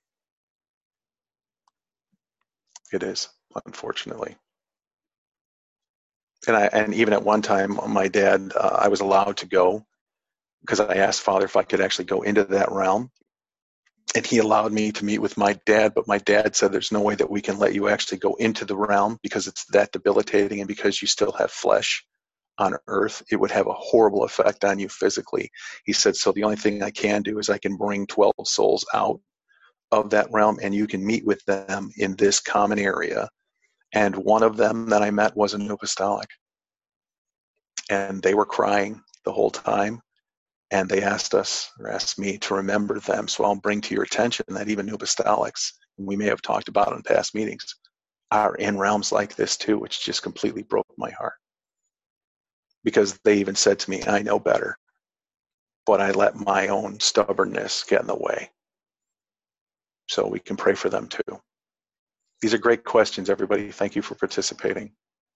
It is, unfortunately. And even at one time, my dad, I was allowed to go because I asked Father if I could actually go into that realm. And he allowed me to meet with my dad, but my dad said there's no way that we can let you actually go into the realm because it's that debilitating, and because you still have flesh on Earth, it would have a horrible effect on you physically. He said, so the only thing I can do is I can bring 12 souls out of that realm, and you can meet with them in this common area. And one of them that I met was a New Apostolic. And they were crying the whole time. And they asked me to remember them. So I'll bring to your attention that even New Apostolics, we may have talked about in past meetings, are in realms like this too, which just completely broke my heart. Because they even said to me, I know better, but I let my own stubbornness get in the way. So we can pray for them too. These are great questions, everybody. Thank you for participating.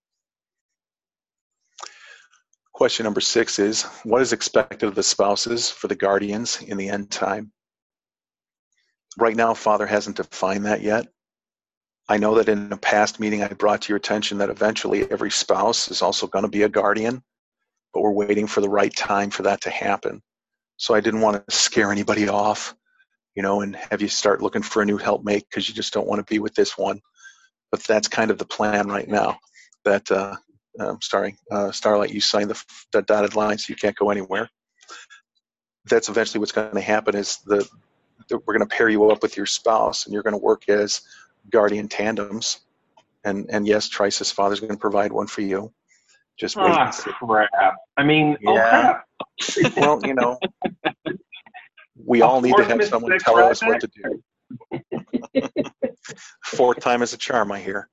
Question number 6 is, what is expected of the spouses for the guardians in the end time? Right now, Father hasn't defined that yet. I know that in a past meeting I brought to your attention that eventually every spouse is also going to be a guardian, but we're waiting for the right time for that to happen. So I didn't want to scare anybody off, and have you start looking for a new helpmate because you just don't want to be with this one. But that's kind of the plan right now. That Starlight, you signed the dotted line, so you can't go anywhere. That's eventually what's going to happen is we're going to pair you up with your spouse, and you're going to work as guardian tandems. And yes, Trice's Father's going to provide one for you. Just wait. Crap. I mean, yeah. Crap. Well, we all need to have someone tell us what to do. 4th time is a charm, I hear.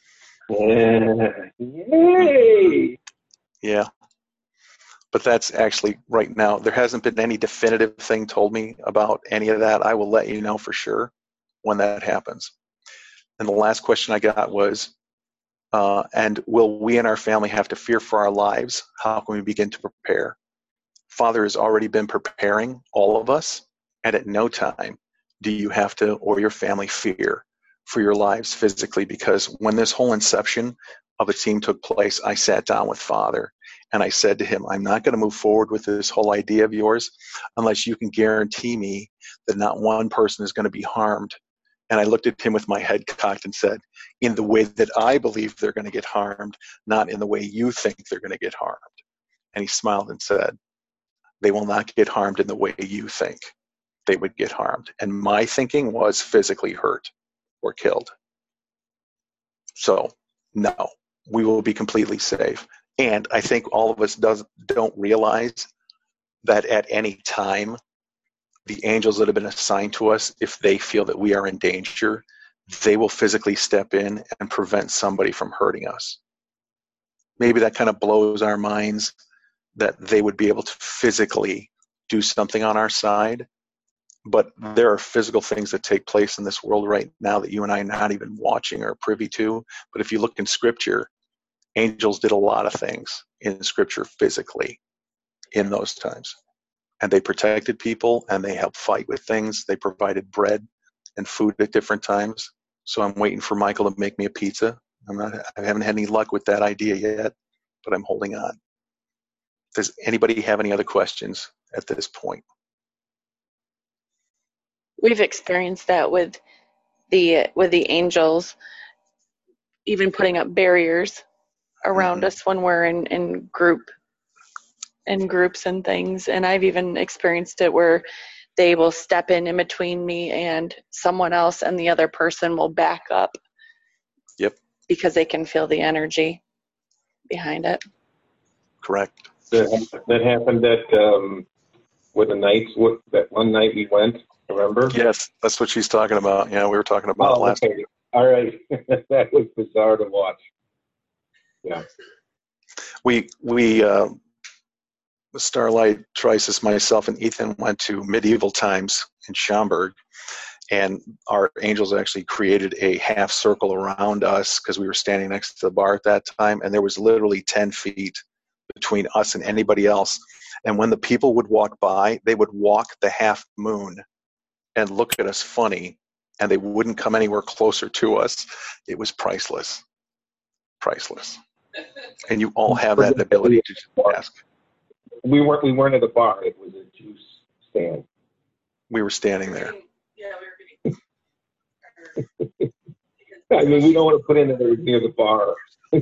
Yay! Yeah. But that's actually right now. There hasn't been any definitive thing told me about any of that. I will let you know for sure when that happens. And the last question I got was, and will we and our family have to fear for our lives? How can we begin to prepare? Father has already been preparing all of us, and at no time do you have to, or your family, fear for your lives physically, because when this whole inception of a team took place, I sat down with Father And I said to him, I'm not going to move forward with this whole idea of yours unless you can guarantee me that not one person is going to be harmed. And I looked at him with my head cocked and said, in the way that I believe they're going to get harmed, not in the way you think they're going to get harmed. And he smiled and said, they will not get harmed in the way you think they would get harmed. And my thinking was physically hurt or killed. So, no, we will be completely safe. And I think all of us don't realize that at any time, the angels that have been assigned to us, if they feel that we are in danger, they will physically step in and prevent somebody from hurting us. Maybe that kind of blows our minds that they would be able to physically do something on our side. But there are physical things that take place in this world right now that you and I are not even watching or privy to. But if you look in Scripture, angels did a lot of things in Scripture physically in those times. And they protected people, and they helped fight with things. They provided bread and food at different times. So I'm waiting for Michael to make me a pizza. I haven't had any luck with that idea yet, but I'm holding on. Does anybody have any other questions at this point? We've experienced that with the angels, even putting up barriers around us when we're in groups and things. And I've even experienced it where they will step in between me and someone else, and the other person will back up. Yep. Because they can feel the energy behind it. Correct. That happened at with the nights. That one night we went. Remember? Yes, that's what she's talking about. Yeah, we were talking about last week. All right. That was bizarre to watch. Yeah. We Starlight, Trisis, myself, and Ethan went to medieval times in Schaumburg, and our angels actually created a half circle around us because we were standing next to the bar at that time, and there was literally 10 feet between us and anybody else. And when the people would walk by, they would walk the half moon and look at us funny, and they wouldn't come anywhere closer to us. It was priceless. Priceless. And you all have that ability to just ask. We weren't at a bar. It was a juice stand. We were standing there. Yeah, we were getting. I mean, we don't want to put in there near the bar.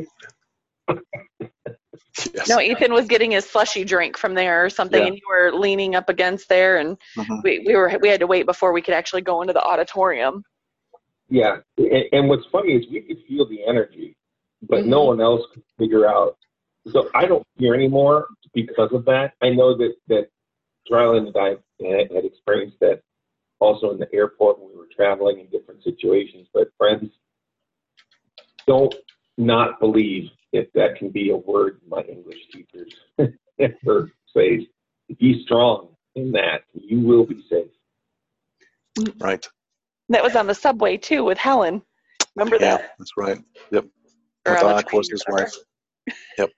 Yes. No, Ethan was getting his slushy drink from there or something, and you were leaning up against there, and we had to wait before we could actually go into the auditorium. Yeah, and what's funny is we could feel the energy, but no one else could figure out. So I don't fear anymore because of that. I know that Ryland and I had experienced that also in the airport when we were traveling in different situations. But friends, don't not believe if that can be a word my English teachers ever say. Be strong in that. You will be safe. Right. That was on the subway too with Helen. Remember that? Yeah, that's right. Yep. Or with on the Aqua's wife. Yep.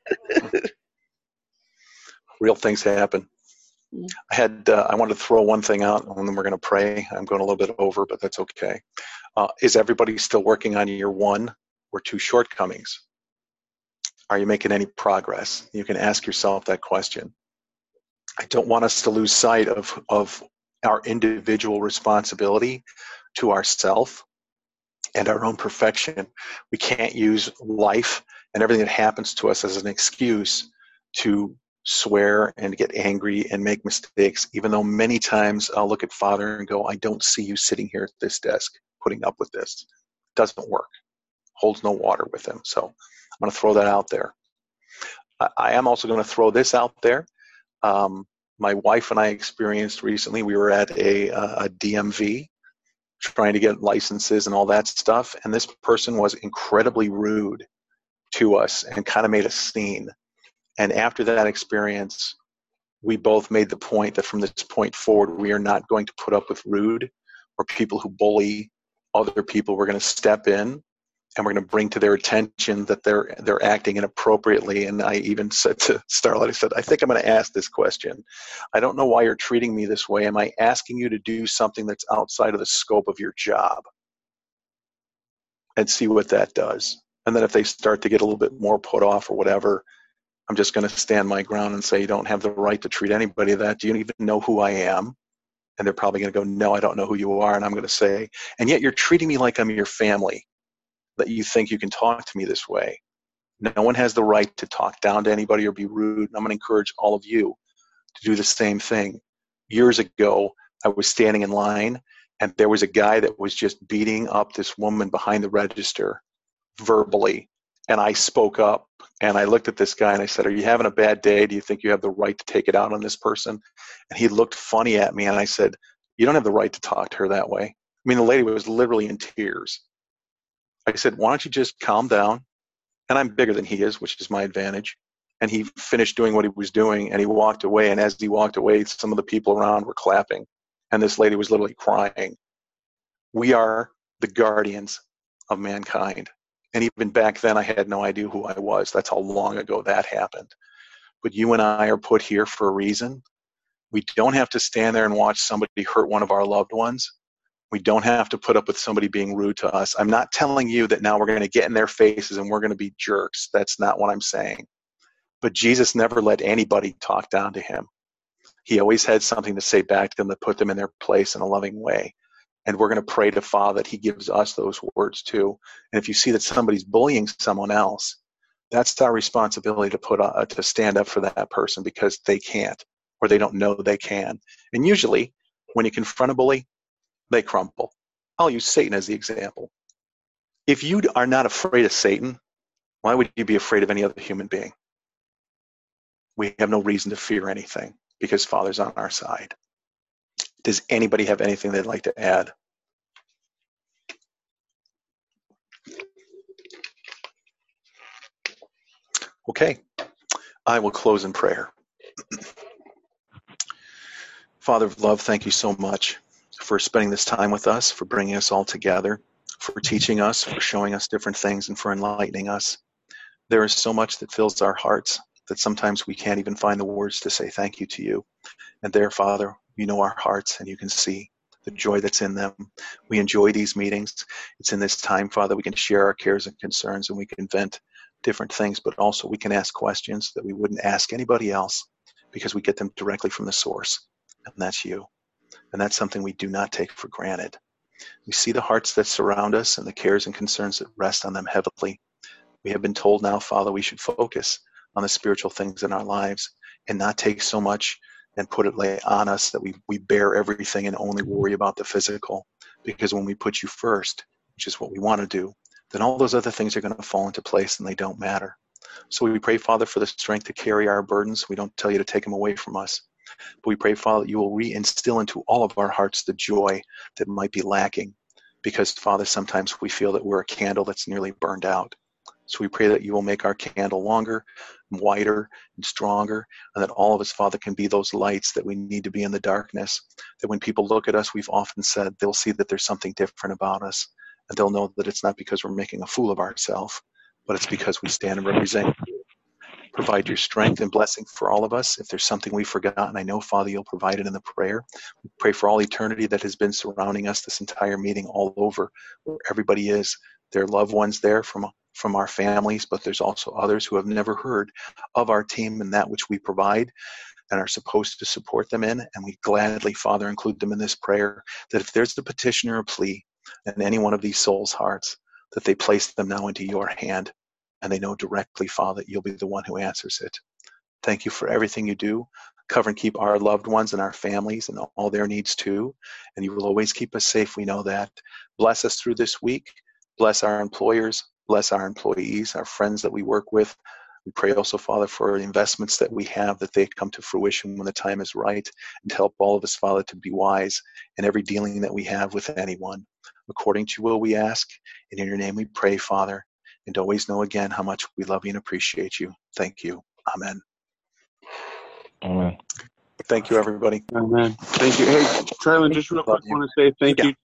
Real things happen. I wanted to throw one thing out, and then we're going to pray. I'm going a little bit over, but that's okay. Is everybody still working on your one or two shortcomings? Are you making any progress? You can ask yourself that question. I don't want us to lose sight of our individual responsibility to ourself and our own perfection. We can't use life and everything that happens to us as an excuse to swear and get angry and make mistakes, even though many times I'll look at Father and go, I don't see you sitting here at this desk putting up with this. It doesn't work. Holds no water with him. So I'm going to throw that out there. I am also going to throw this out there. My wife and I experienced recently, we were at a DMV trying to get licenses and all that stuff, and this person was incredibly rude to us and kind of made a scene. And after that experience, we both made the point that from this point forward, we are not going to put up with rude or people who bully other people. We're going to step in, and we're going to bring to their attention that they're acting inappropriately. And I even said to Starlight, I said, I think I'm going to ask this question. I don't know why you're treating me this way. Am I asking you to do something that's outside of the scope of your job? And see what that does. And then if they start to get a little bit more put off or whatever, I'm just going to stand my ground and say, you don't have the right to treat anybody that. Do you even know who I am? And they're probably going to go, no, I don't know who you are. And I'm going to say, and yet you're treating me like I'm your family, that you think you can talk to me this way. No one has the right to talk down to anybody or be rude. And I'm going to encourage all of you to do the same thing. Years ago, I was standing in line, and there was a guy that was just beating up this woman behind the register verbally. And I spoke up, and I looked at this guy, and I said, are you having a bad day? Do you think you have the right to take it out on this person? And he looked funny at me, and I said, you don't have the right to talk to her that way. I mean, the lady was literally in tears. I said, why don't you just calm down? And I'm bigger than he is, which is my advantage. And he finished doing what he was doing, and he walked away. And as he walked away, some of the people around were clapping, and this lady was literally crying. We are the guardians of mankind. And even back then, I had no idea who I was. That's how long ago that happened. But you and I are put here for a reason. We don't have to stand there and watch somebody hurt one of our loved ones. We don't have to put up with somebody being rude to us. I'm not telling you that now we're going to get in their faces and we're going to be jerks. That's not what I'm saying. But Jesus never let anybody talk down to him. He always had something to say back to them that put them in their place in a loving way. And we're going to pray to Father that he gives us those words too. And if you see that somebody's bullying someone else, that's our responsibility to stand up for that person because they can't or they don't know they can. And usually when you confront a bully, they crumble. I'll use Satan as the example. If you are not afraid of Satan, why would you be afraid of any other human being? We have no reason to fear anything because Father's on our side. Does anybody have anything they'd like to add? Okay, I will close in prayer. Father of love, thank you so much for spending this time with us, for bringing us all together, for teaching us, for showing us different things, and for enlightening us. There is so much that fills our hearts that sometimes we can't even find the words to say thank you to you. And there, Father, you know our hearts and you can see the joy that's in them. We enjoy these meetings. It's in this time, Father, we can share our cares and concerns and we can vent different things, but also we can ask questions that we wouldn't ask anybody else because we get them directly from the source, and that's you. And that's something we do not take for granted. We see the hearts that surround us and the cares and concerns that rest on them heavily. We have been told now, Father, we should focus on the spiritual things in our lives and not take so much and put it on us that we bear everything and only worry about the physical. Because when we put you first, which is what we want to do, then all those other things are going to fall into place and they don't matter. So we pray, Father, for the strength to carry our burdens. We don't tell you to take them away from us. But we pray, Father, that you will reinstill into all of our hearts the joy that might be lacking. Because, Father, sometimes we feel that we're a candle that's nearly burned out. So we pray that you will make our candle longer, wider, and stronger, and that all of us, Father, can be those lights that we need to be in the darkness. That when people look at us, we've often said, they'll see that there's something different about us. And they'll know that it's not because we're making a fool of ourselves, but it's because we stand and represent you. Provide your strength and blessing for all of us. If there's something we've forgotten, I know, Father, you'll provide it in the prayer. We pray for all eternity that has been surrounding us this entire meeting all over, where everybody is. There are loved ones there from our families, but there's also others who have never heard of our team and that which we provide and are supposed to support them in. And we gladly, Father, include them in this prayer, that if there's a petition or a plea in any one of these souls' hearts, that they place them now into your hand. And they know directly, Father, that you'll be the one who answers it. Thank you for everything you do. Cover and keep our loved ones and our families and all their needs too. And you will always keep us safe. We know that. Bless us through this week. Bless our employers. Bless our employees, our friends that we work with. We pray also, Father, for the investments that we have, that they come to fruition when the time is right, and to help all of us, Father, to be wise in every dealing that we have with anyone. According to your will we ask, and in your name we pray, Father, and always know again how much we love you and appreciate you. Thank you. Amen. Amen. Thank you, everybody. Amen. Thank you. Hey, Charlie, just real quick, I want to say thank you